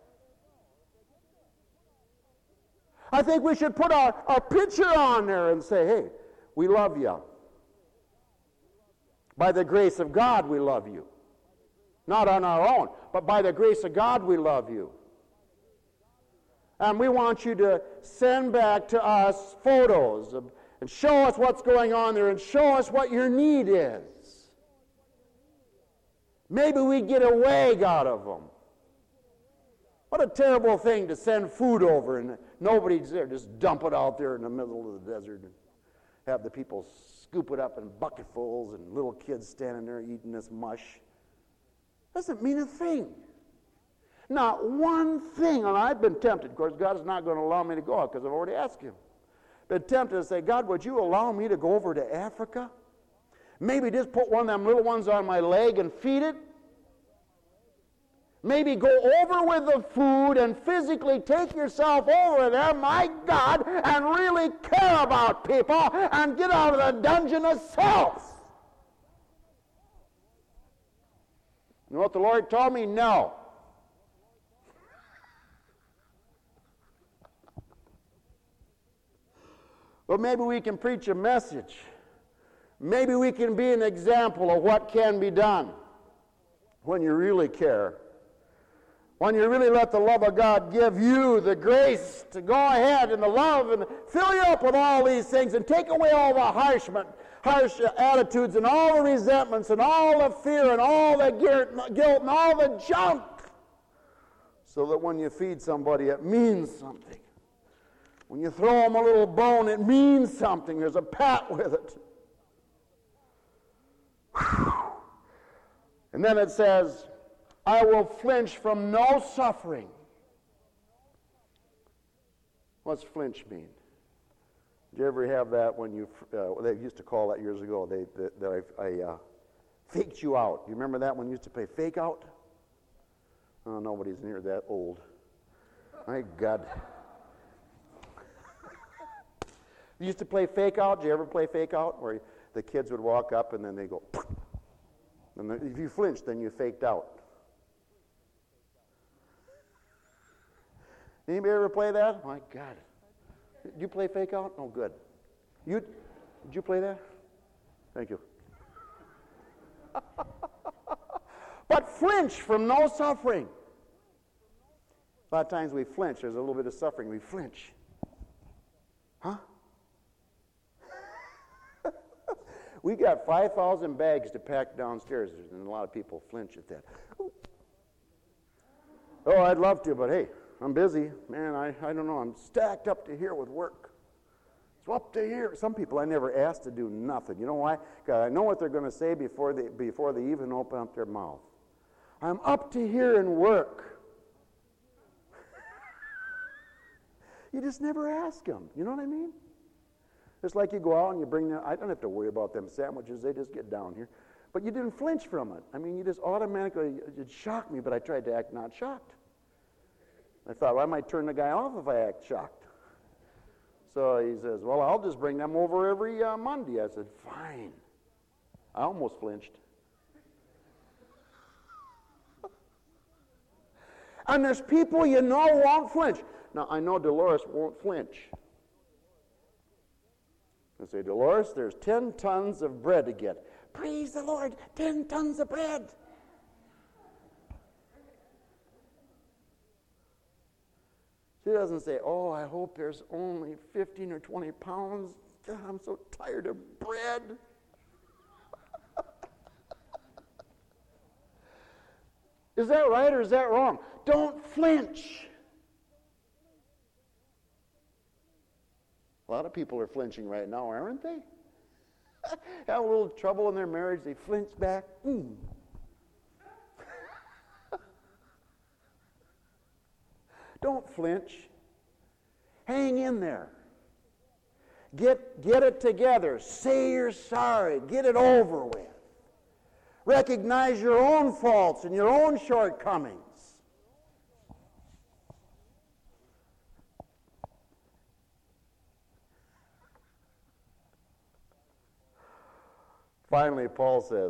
I think we should put our, our picture on there and say, hey, we love you. By the grace of God, we love you. Not on our own, but by the grace of God, we love you. And we want you to send back to us photos of, and show us what's going on there and show us what your need is. Maybe we get a wag out of them. What a terrible thing to send food over and nobody's there. Just dump it out there in the middle of the desert and have the people scoop it up in bucketfuls and little kids standing there eating this mush. Doesn't mean a thing. Not one thing. And I've been tempted. Of course, God is not going to allow me to go out because I've already asked Him. Been tempted to say, God, would you allow me to go over to Africa? Maybe just put one of them little ones on my leg and feed it. Maybe go over with the food and physically take yourself over there, my God, and really care about people and get out of the dungeon of self. You know what the Lord told me? No. But maybe we can preach a message. Maybe we can be an example of what can be done when you really care. When you really let the love of God give you the grace to go ahead and the love and fill you up with all these things and take away all the harsh, harsh attitudes and all the resentments and all the fear and all the guilt and all the junk, so that when you feed somebody, it means something. When you throw them a little bone, it means something. There's a pat with it. Whew. And then it says, I will flinch from no suffering. What's flinch mean? Did you ever have that when you, uh, they used to call that years ago, they, that, that I, I uh, faked you out. You remember that when you used to play fake out? Oh, nobody's near that old. My God. You used to play fake out? Did you ever play fake out? Where the kids would walk up and then they go, and then if you flinched, then you faked out. Anybody ever play that? My God. Did you play fake out? Oh, good. You, did you play that? Thank you. But flinch from no suffering. A lot of times we flinch. There's a little bit of suffering. We flinch. Huh? We got five thousand bags to pack downstairs, and a lot of people flinch at that. Oh, I'd love to, but hey, I'm busy. Man, I, I don't know. I'm stacked up to here with work. It's up to here. Some people I never asked to do nothing. You know why? Because I know what they're going to say before they, before they even open up their mouth. I'm up to here in work. You just never ask them. You know what I mean? It's like you go out and you bring them. I don't have to worry about them sandwiches. They just get down here. But you didn't flinch from it. I mean, you just automatically, it shocked me, but I tried to act not shocked. I thought, well, I might turn the guy off if I act shocked. So he says, well, I'll just bring them over every uh, Monday. I said, fine. I almost flinched. And there's people you know won't flinch. Now, I know Dolores won't flinch. I say, Dolores, there's ten tons of bread to get. Praise the Lord, ten tons of bread. She doesn't say, oh, I hope there's only fifteen or twenty pounds. God, I'm so tired of bread. Is that right or is that wrong? Don't flinch. A lot of people are flinching right now, aren't they? Have a little trouble in their marriage, they flinch back. Mm. Don't flinch. Hang in there. Get, get it together. Say you're sorry. Get it over with. Recognize your own faults and your own shortcomings. Finally, Paul says,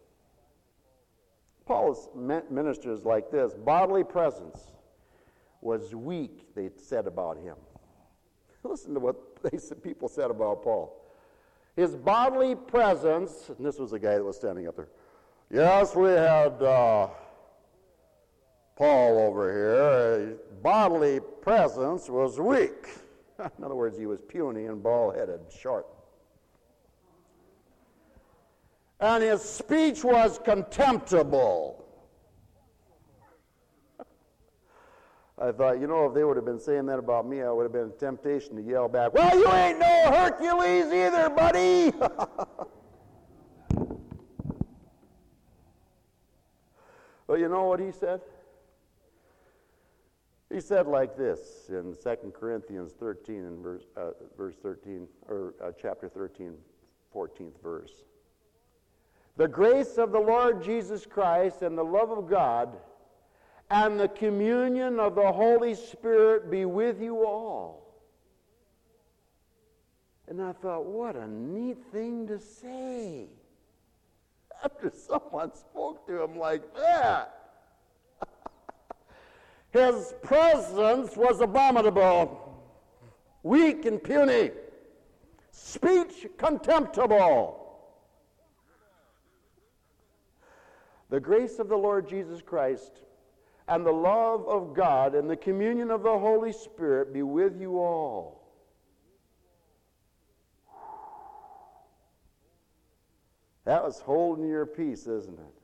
Paul's ministers like this, bodily presence was weak, they said about him. Listen to what they said, people said about Paul. His bodily presence, and this was the guy that was standing up there. Yes, we had uh, Paul over here. His bodily presence was weak. In other words, he was puny and bald-headed, short. And his speech was contemptible. I thought, you know, if they would have been saying that about me, I would have been a temptation to yell back, well, you ain't no Hercules either, buddy. Well, you know what he said? He said like this in Second Corinthians thirteen, and verse, uh, verse thirteen, or uh, chapter thirteen, fourteenth verse. The grace of the Lord Jesus Christ and the love of God and the communion of the Holy Spirit be with you all. And I thought, what a neat thing to say. After someone spoke to him like that. His presence was abominable, weak and puny, speech contemptible. The grace of the Lord Jesus Christ and the love of God and the communion of the Holy Spirit be with you all. That was holding your peace, isn't it?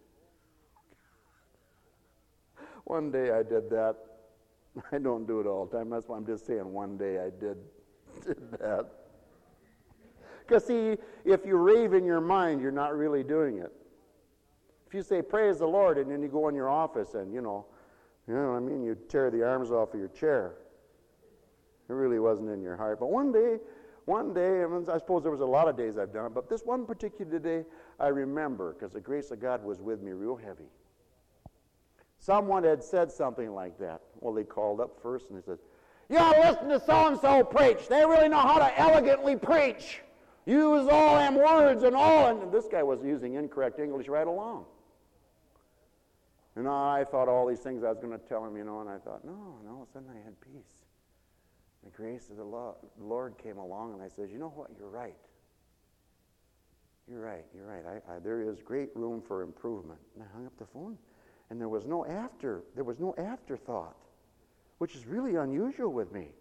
One day I did that. I don't do it all the time. That's why I'm just saying one day I did, did that. Because see, if you rave in your mind, you're not really doing it. If you say, praise the Lord, and then you go in your office and, you know, you know what I mean, you tear the arms off of your chair. It really wasn't in your heart. But one day, one day, I, mean, I suppose there was a lot of days I've done it, but this one particular day I remember because the grace of God was with me real heavy. Someone had said something like that. Well, they called up first and they said, you ought to listen to so-and-so preach. They really know how to elegantly preach. Use all them words and all. And this guy was using incorrect English right along. And I thought all these things I was going to tell him, you know, and I thought, no, and all of a sudden I had peace. The grace of the Lord came along, and I said, you know what, you're right. You're right, you're right. I, I, there is great room for improvement. And I hung up the phone, and there was no after, there was no afterthought, which is really unusual with me.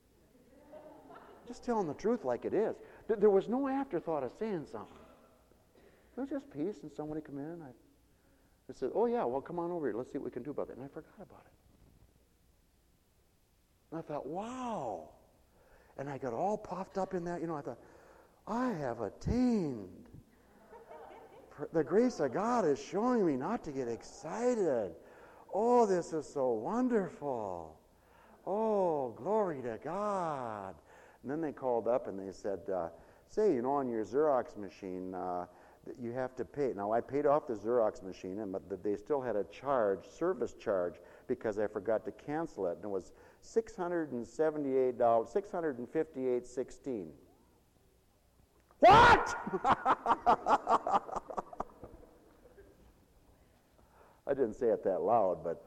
Just telling the truth like it is. There was no afterthought of saying something. It was just peace, and somebody come in, I I said, oh, yeah, well, come on over here. Let's see what we can do about that. And I forgot about it. And I thought, wow. And I got all puffed up in that. You know, I thought, I have attained. The grace of God is showing me not to get excited. Oh, this is so wonderful. Oh, glory to God. And then they called up and they said, uh, say, you know, on your Xerox machine, uh, that you have to pay. Now, I paid off the Xerox machine, and but they still had a charge, service charge, because I forgot to cancel it, and it was six hundred seventy-eight dollars, six hundred fifty-eight dollars and sixteen cents. What? I didn't say it that loud, but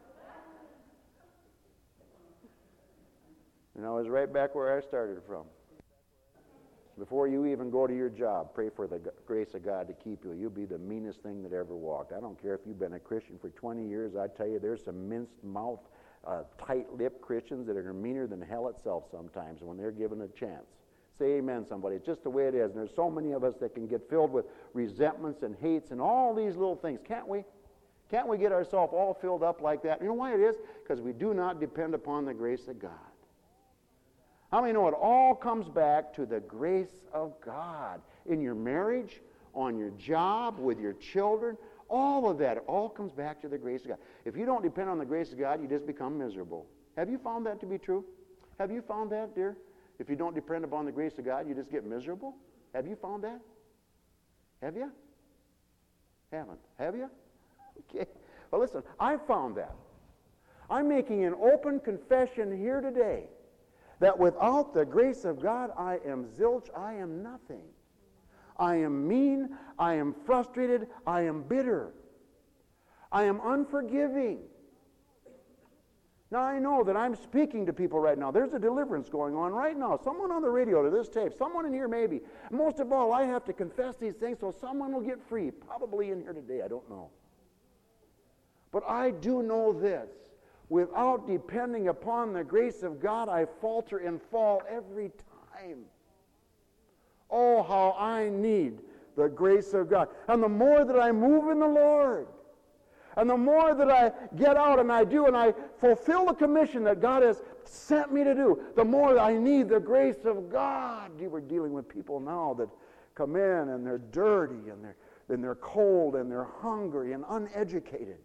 you know, I was right back where I started from. Before you even go to your job, pray for the grace of God to keep you. You'll be the meanest thing that ever walked. I don't care if you've been a Christian for twenty years. I tell you, there's some minced-mouth, uh, tight-lipped Christians that are meaner than hell itself sometimes when they're given a chance. Say amen, somebody. It's just the way it is. And there's so many of us that can get filled with resentments and hates and all these little things. Can't we? Can't we get ourselves all filled up like that? You know why it is? Because we do not depend upon the grace of God. How many know it all comes back to the grace of God? In your marriage, on your job, with your children, all of that, it all comes back to the grace of God. If you don't depend on the grace of God, you just become miserable. Have you found that to be true? Have you found that, dear? If you don't depend upon the grace of God, you just get miserable? Have you found that? Have you? Haven't. Have you? Okay. Well, listen, I found that. I'm making an open confession here today that without the grace of God, I am zilch, I am nothing. I am mean, I am frustrated, I am bitter. I am unforgiving. Now, I know that I'm speaking to people right now. There's a deliverance going on right now. Someone on the radio to this tape, someone in here maybe. Most of all, I have to confess these things so someone will get free. Probably in here today, I don't know. But I do know this. Without depending upon the grace of God, I falter and fall every time. Oh, how I need the grace of God. And the more that I move in the Lord, and the more that I get out and I do and I fulfill the commission that God has sent me to do, the more I need the grace of God. You were dealing with people now that come in and they're dirty and they're, and they're cold and they're hungry and uneducated.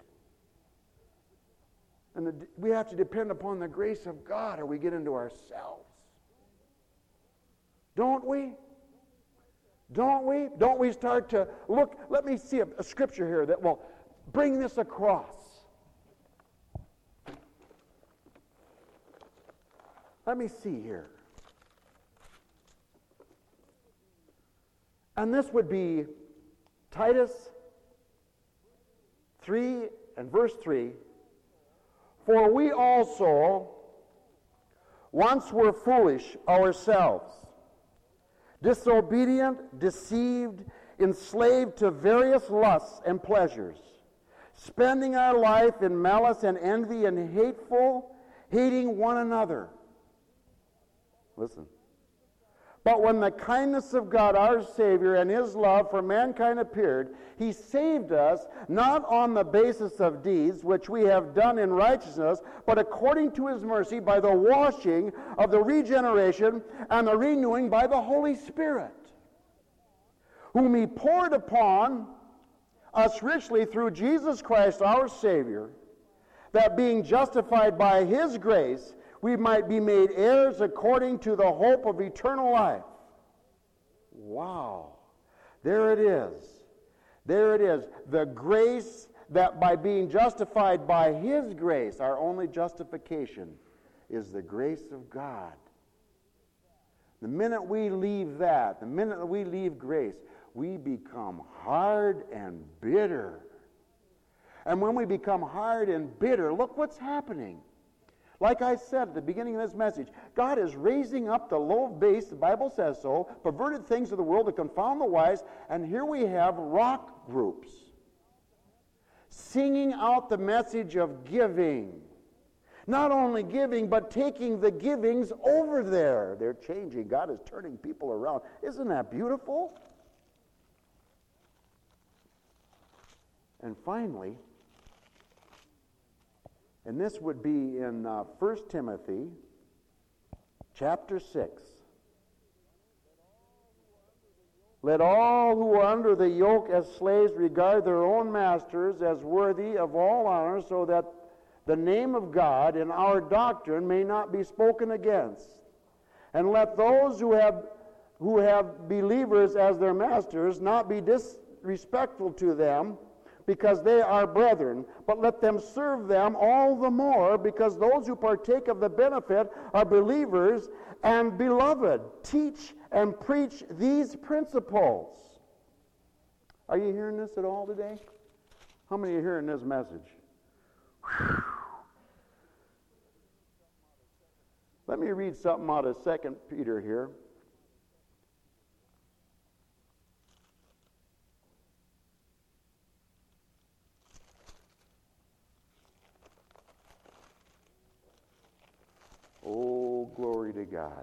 And the, we have to depend upon the grace of God or we get into ourselves. Don't we? Don't we? Don't we start to look? Let me see a, a scripture here that will bring this across. Let me see here. And this would be Titus three and verse three. For we also once were foolish ourselves, disobedient, deceived, enslaved to various lusts and pleasures, spending our life in malice and envy and hateful, hating one another. Listen. But when the kindness of God our Savior and His love for mankind appeared, He saved us not on the basis of deeds which we have done in righteousness, but according to His mercy by the washing of the regeneration and the renewing by the Holy Spirit, whom He poured upon us richly through Jesus Christ our Savior, that being justified by His grace, we might be made heirs according to the hope of eternal life. Wow. There it is. There it is. The grace that by being justified by His grace, our only justification is the grace of God. The minute we leave that, the minute that we leave grace, we become hard and bitter. And when we become hard and bitter, look what's happening. Like I said at the beginning of this message, God is raising up the low base, the Bible says so, perverted things of the world to confound the wise, and here we have rock groups singing out the message of giving. Not only giving, but taking the givings over there. They're changing. God is turning people around. Isn't that beautiful? And finally, and this would be in uh, First Timothy chapter six. Let all who are under the yoke as slaves regard their own masters as worthy of all honor, so that the name of God and our doctrine may not be spoken against. And let those who have who have believers as their masters not be disrespectful to them, because they are brethren, but let them serve them all the more, because those who partake of the benefit are believers and beloved. Teach and preach these principles. Are you hearing this at all today? How many are hearing this message? Whew. Let me read something out of Second Peter here. Oh, glory to God.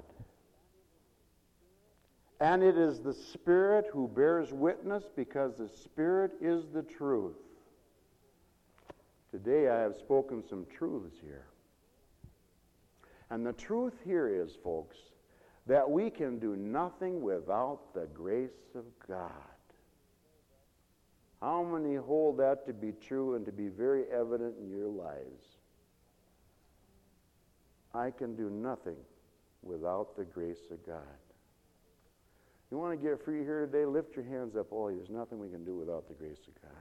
And it is the Spirit who bears witness, because the Spirit is the truth. Today I have spoken some truths here. And the truth here is, folks, that we can do nothing without the grace of God. How many hold that to be true and to be very evident in your lives? I can do nothing without the grace of God. You want to get free here today? Lift your hands up. Oh, there's nothing we can do without the grace of God.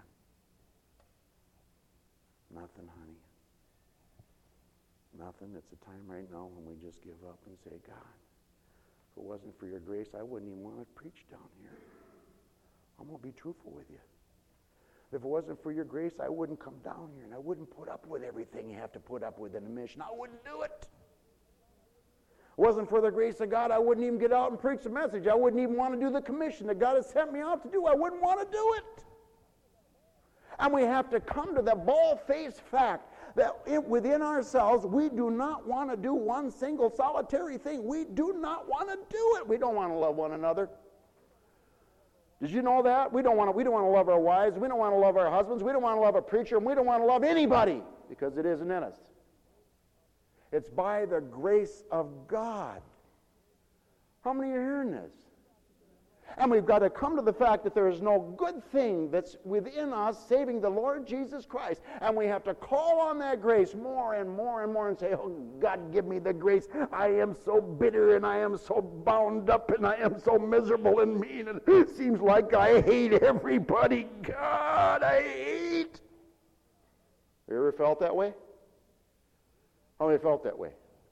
Nothing, honey. Nothing. It's a time right now when we just give up and say, God, if it wasn't for your grace, I wouldn't even want to preach down here. I'm going to be truthful with you. If it wasn't for your grace, I wouldn't come down here, and I wouldn't put up with everything you have to put up with in a mission. I wouldn't do it. If it wasn't for the grace of God, I wouldn't even get out and preach the message. I wouldn't even want to do the commission that God has sent me out to do. I wouldn't want to do it. And we have to come to the bald-faced fact that it, within ourselves, we do not want to do one single solitary thing. We do not want to do it. We don't want to love one another. Did you know that? We don't want to, we don't want to love our wives. We don't want to love our husbands. We don't want to love a preacher. And we don't want to love anybody, because it isn't in us. It's by the grace of God. How many are hearing this? And we've got to come to the fact that there is no good thing that's within us saving the Lord Jesus Christ. And we have to call on that grace more and more and more and say, oh, God, give me the grace. I am so bitter and I am so bound up and I am so miserable and mean. And it seems like I hate everybody. God, I hate. You ever felt that way? How many felt that way?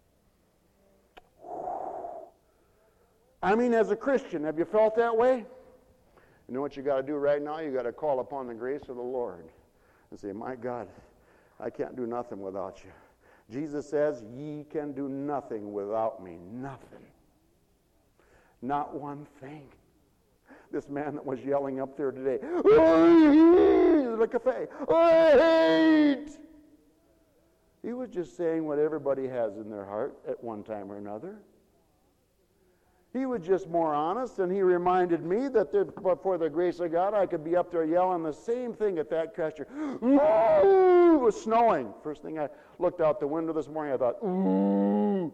I mean, as a Christian, have you felt that way? You know what you got to do right now? You got to call upon the grace of the Lord and say, my God, I can't do nothing without you. Jesus says, ye can do nothing without me. Nothing. Not one thing. This man that was yelling up there today, the cafe, I hate. He was just saying what everybody has in their heart at one time or another. He was just more honest, and he reminded me that there, for the grace of God, I could be up there yelling the same thing at that customer. Ooh, it was snowing. First thing I looked out the window this morning, I thought, ooh.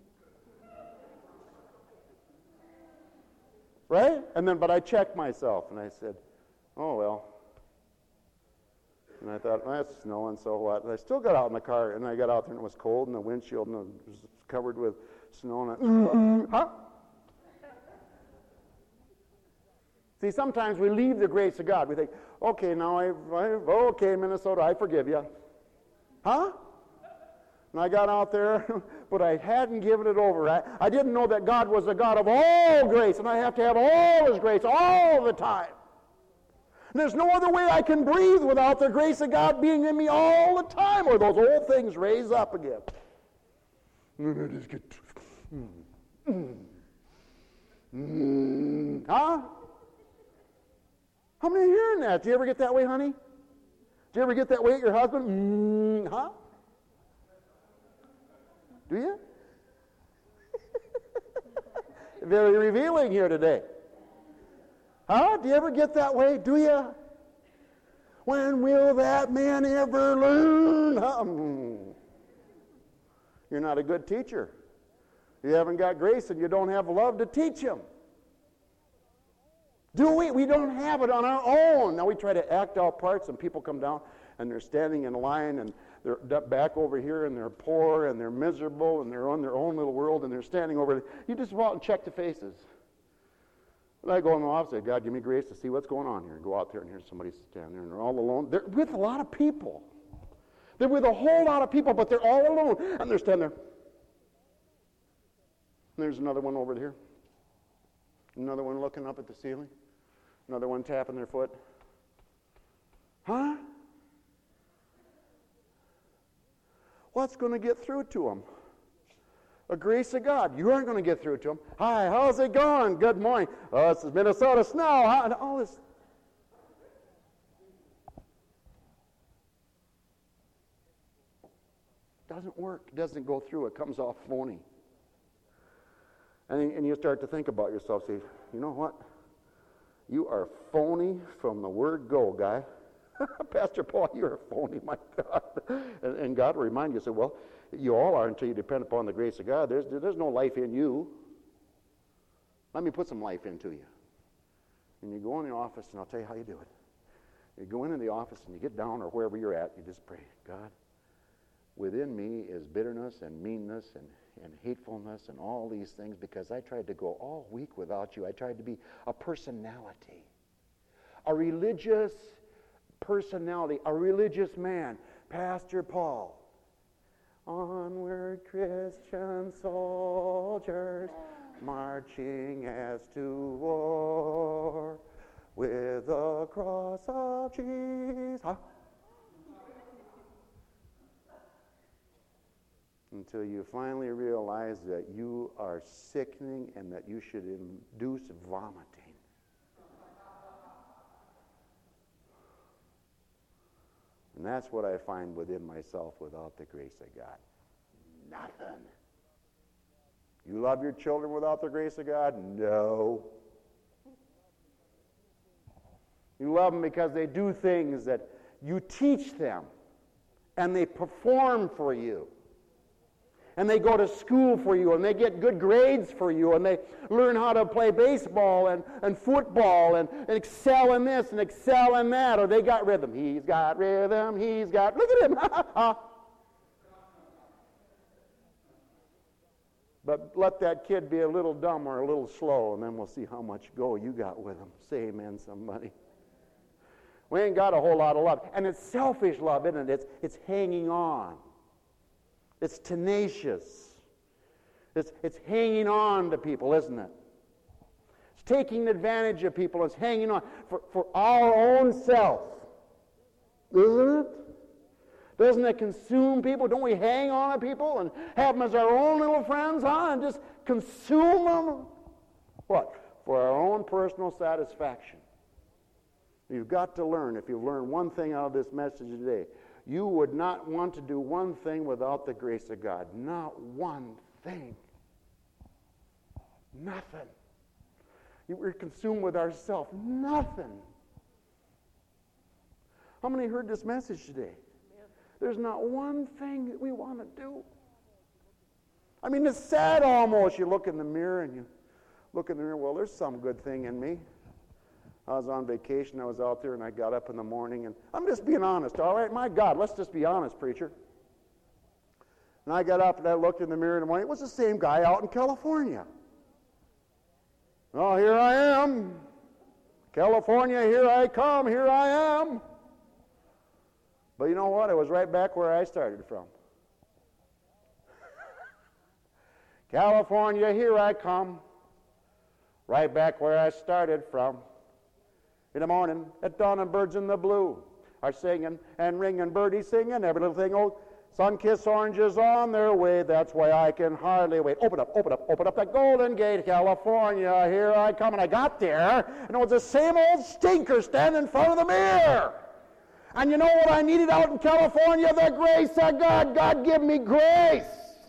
Right? And then, but I checked myself, and I said, oh, well. And I thought, well, it's snowing, so what? And I still got out in the car, and I got out there, and it was cold, and the windshield and it was covered with snow, and I, mm-hmm. Huh? See, sometimes we leave the grace of God. We think, okay, now I've, I've okay, Minnesota, I forgive you. Huh? And I got out there, but I hadn't given it over. I, I didn't know that God was a God of all grace, and I have to have all His grace all the time. And there's no other way I can breathe without the grace of God being in me all the time, or those old things raise up again. And I just get, mm, mm, mm, huh? How many are hearing that? Do you ever get that way, honey? Do you ever get that way at your husband? Mm, huh? Do you? Very revealing here today. Huh? Do you ever get that way? Do you? When will that man ever learn? Huh? You're not a good teacher. You haven't got grace and you don't have love to teach him. Do we? We don't have it on our own. Now we try to act out parts, and people come down and they're standing in line and they're back over here and they're poor and they're miserable and they're on their own little world and they're standing over there. You just go out and check the faces. And I go in the office and say, God, give me grace to see what's going on here. And go out there and here's somebody standing there and they're all alone. They're with a lot of people. They're with a whole lot of people, but they're all alone. And they're standing there. And there's another one over here. Another one looking up at the ceiling. Another one tapping their foot. Huh? What's going to get through to them? A grace of God. You aren't going to get through to them. Hi, how's it going? Good morning. Oh, this is Minnesota snow. Huh? And all this. Doesn't work. Doesn't go through. It comes off phony. And, and you start to think about yourself. Say, you know what? You are phony from the word go, guy. Pastor Paul, you're a phony, my God. And, and God will remind you, say, well, you all are until you depend upon the grace of God. There's, there's no life in you. Let me put some life into you. And you go in the office, and I'll tell you how you do it. You go into the office, and you get down, or wherever you're at, you just pray, God, within me is bitterness and meanness and, and hatefulness and all these things because I tried to go all week without you. I tried to be a personality, a religious personality, a religious man. Pastor Paul. Onward, Christian soldiers, marching as to war, with the cross of Jesus. Huh? Until you finally realize that you are sickening and that you should induce vomiting. And that's what I find within myself without the grace of God. Nothing. You love your children without the grace of God? No. You love them because they do things that you teach them, and they perform for you. And they go to school for you, and they get good grades for you, and they learn how to play baseball and, and football and, and excel in this and excel in that, or they got rhythm. He's got rhythm, he's got, look at him. But let that kid be a little dumb or a little slow, and then we'll see how much go you got with him. Say amen, somebody. We ain't got a whole lot of love. And it's selfish love, isn't it? It's, it's hanging on. It's tenacious. It's, it's hanging on to people, isn't it? It's taking advantage of people. It's hanging on for, for our own self. Isn't it? Doesn't it consume people? Don't we hang on to people and have them as our own little friends, huh? And just consume them? What? For our own personal satisfaction. You've got to learn, if you've learned one thing out of this message today, you would not want to do one thing without the grace of God. Not one thing. Nothing. We're consumed with ourselves. Nothing. How many heard this message today? There's not one thing that we want to do. I mean, it's sad almost. You look in the mirror and you look in the mirror, well, there's some good thing in me. I was on vacation, I was out there, and I got up in the morning, and I'm just being honest, all right? My God, let's just be honest, preacher. And I got up and I looked in the mirror in the morning. It was the same guy out in California. Oh, here I am. California, here I come, here I am. But you know what? I was right back where I started from. California, here I come. Right back where I started from. In the morning, at dawn, and birds in the blue are singing and ringing, birdies singing, every little thing. Oh, sun-kissed oranges on their way. That's why I can hardly wait. Open up, open up, open up that Golden Gate, California. Here I come. And I got there, and it was the same old stinker standing in front of the mirror. And you know what I needed out in California? The grace of God. God, give me grace.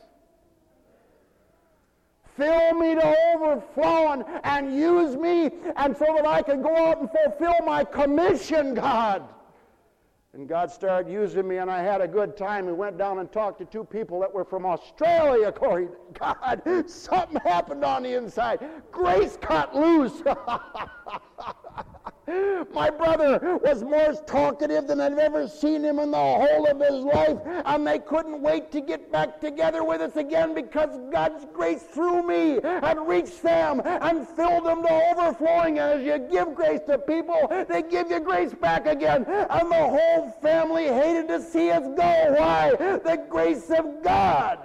Fill me to overflowing and use me, and so that I can go out and fulfill my commission, God. And God started using me, and I had a good time. We went down and talked to two people that were from Australia. Glory to God. Something happened on the inside. Grace cut loose. My brother was more talkative than I've ever seen him in the whole of his life, and they couldn't wait to get back together with us again because God's grace through me and reached them and filled them to overflowing. And as you give grace to people, they give you grace back again. And the whole family hated to see us go. Why? The grace of God.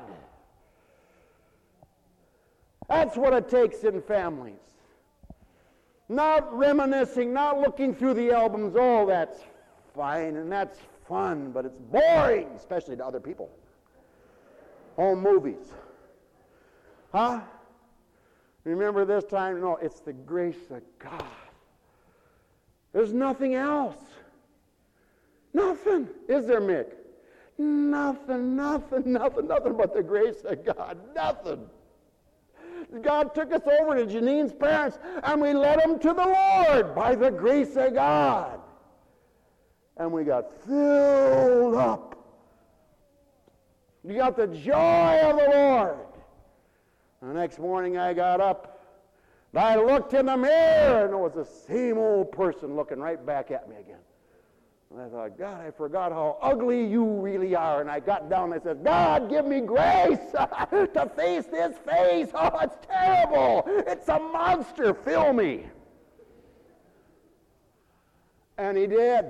That's what it takes in families. Not reminiscing, not looking through the albums. Oh, that's fine and that's fun, but it's boring, especially to other people. Home movies. Huh? Remember this time? No, it's the grace of God. There's nothing else. Nothing. Is there, Mick? Nothing, nothing, nothing, nothing but the grace of God. Nothing. God took us over to Janine's parents, and we led them to the Lord by the grace of God. And we got filled up. We got the joy of the Lord. The next morning I got up, and I looked in the mirror, and it was the same old person looking right back at me again. And I thought, God, I forgot how ugly you really are. And I got down and I said, God, give me grace to face this face. Oh, it's terrible. It's a monster. Fill me. And he did.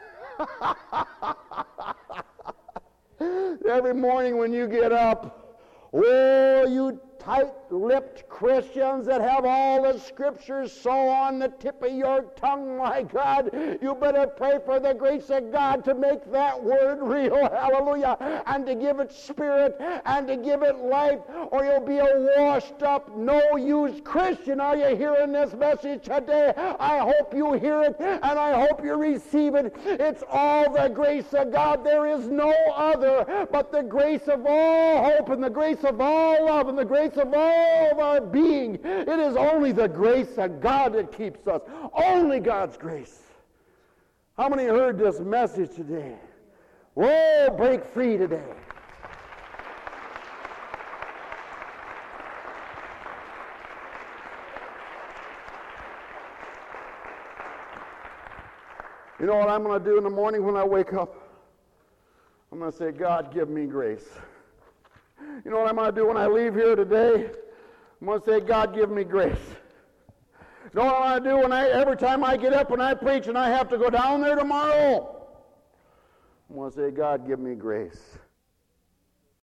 Every morning when you get up, oh, you tight-lipped Christians that have all the scriptures so on the tip of your tongue, my God, you better pray for the grace of God to make that word real, hallelujah, and to give it spirit and to give it life, or you'll be a washed-up, no-use Christian. Are you hearing this message today? I hope you hear it, and I hope you receive it. It's all the grace of God. There is no other but the grace of all hope and the grace of all love and the grace of all of our being. It is only the grace of God that keeps us. Only God's grace. How many heard this message today? Whoa, break free today. You know what I'm going to do in the morning when I wake up? I'm going to say, God, give me grace. You know what I'm going to do when I leave here today? I'm going to say, God, give me grace. You know what I'm going to do when I, every time I get up and I preach and I have to go down there tomorrow? I'm going to say, God, give me grace.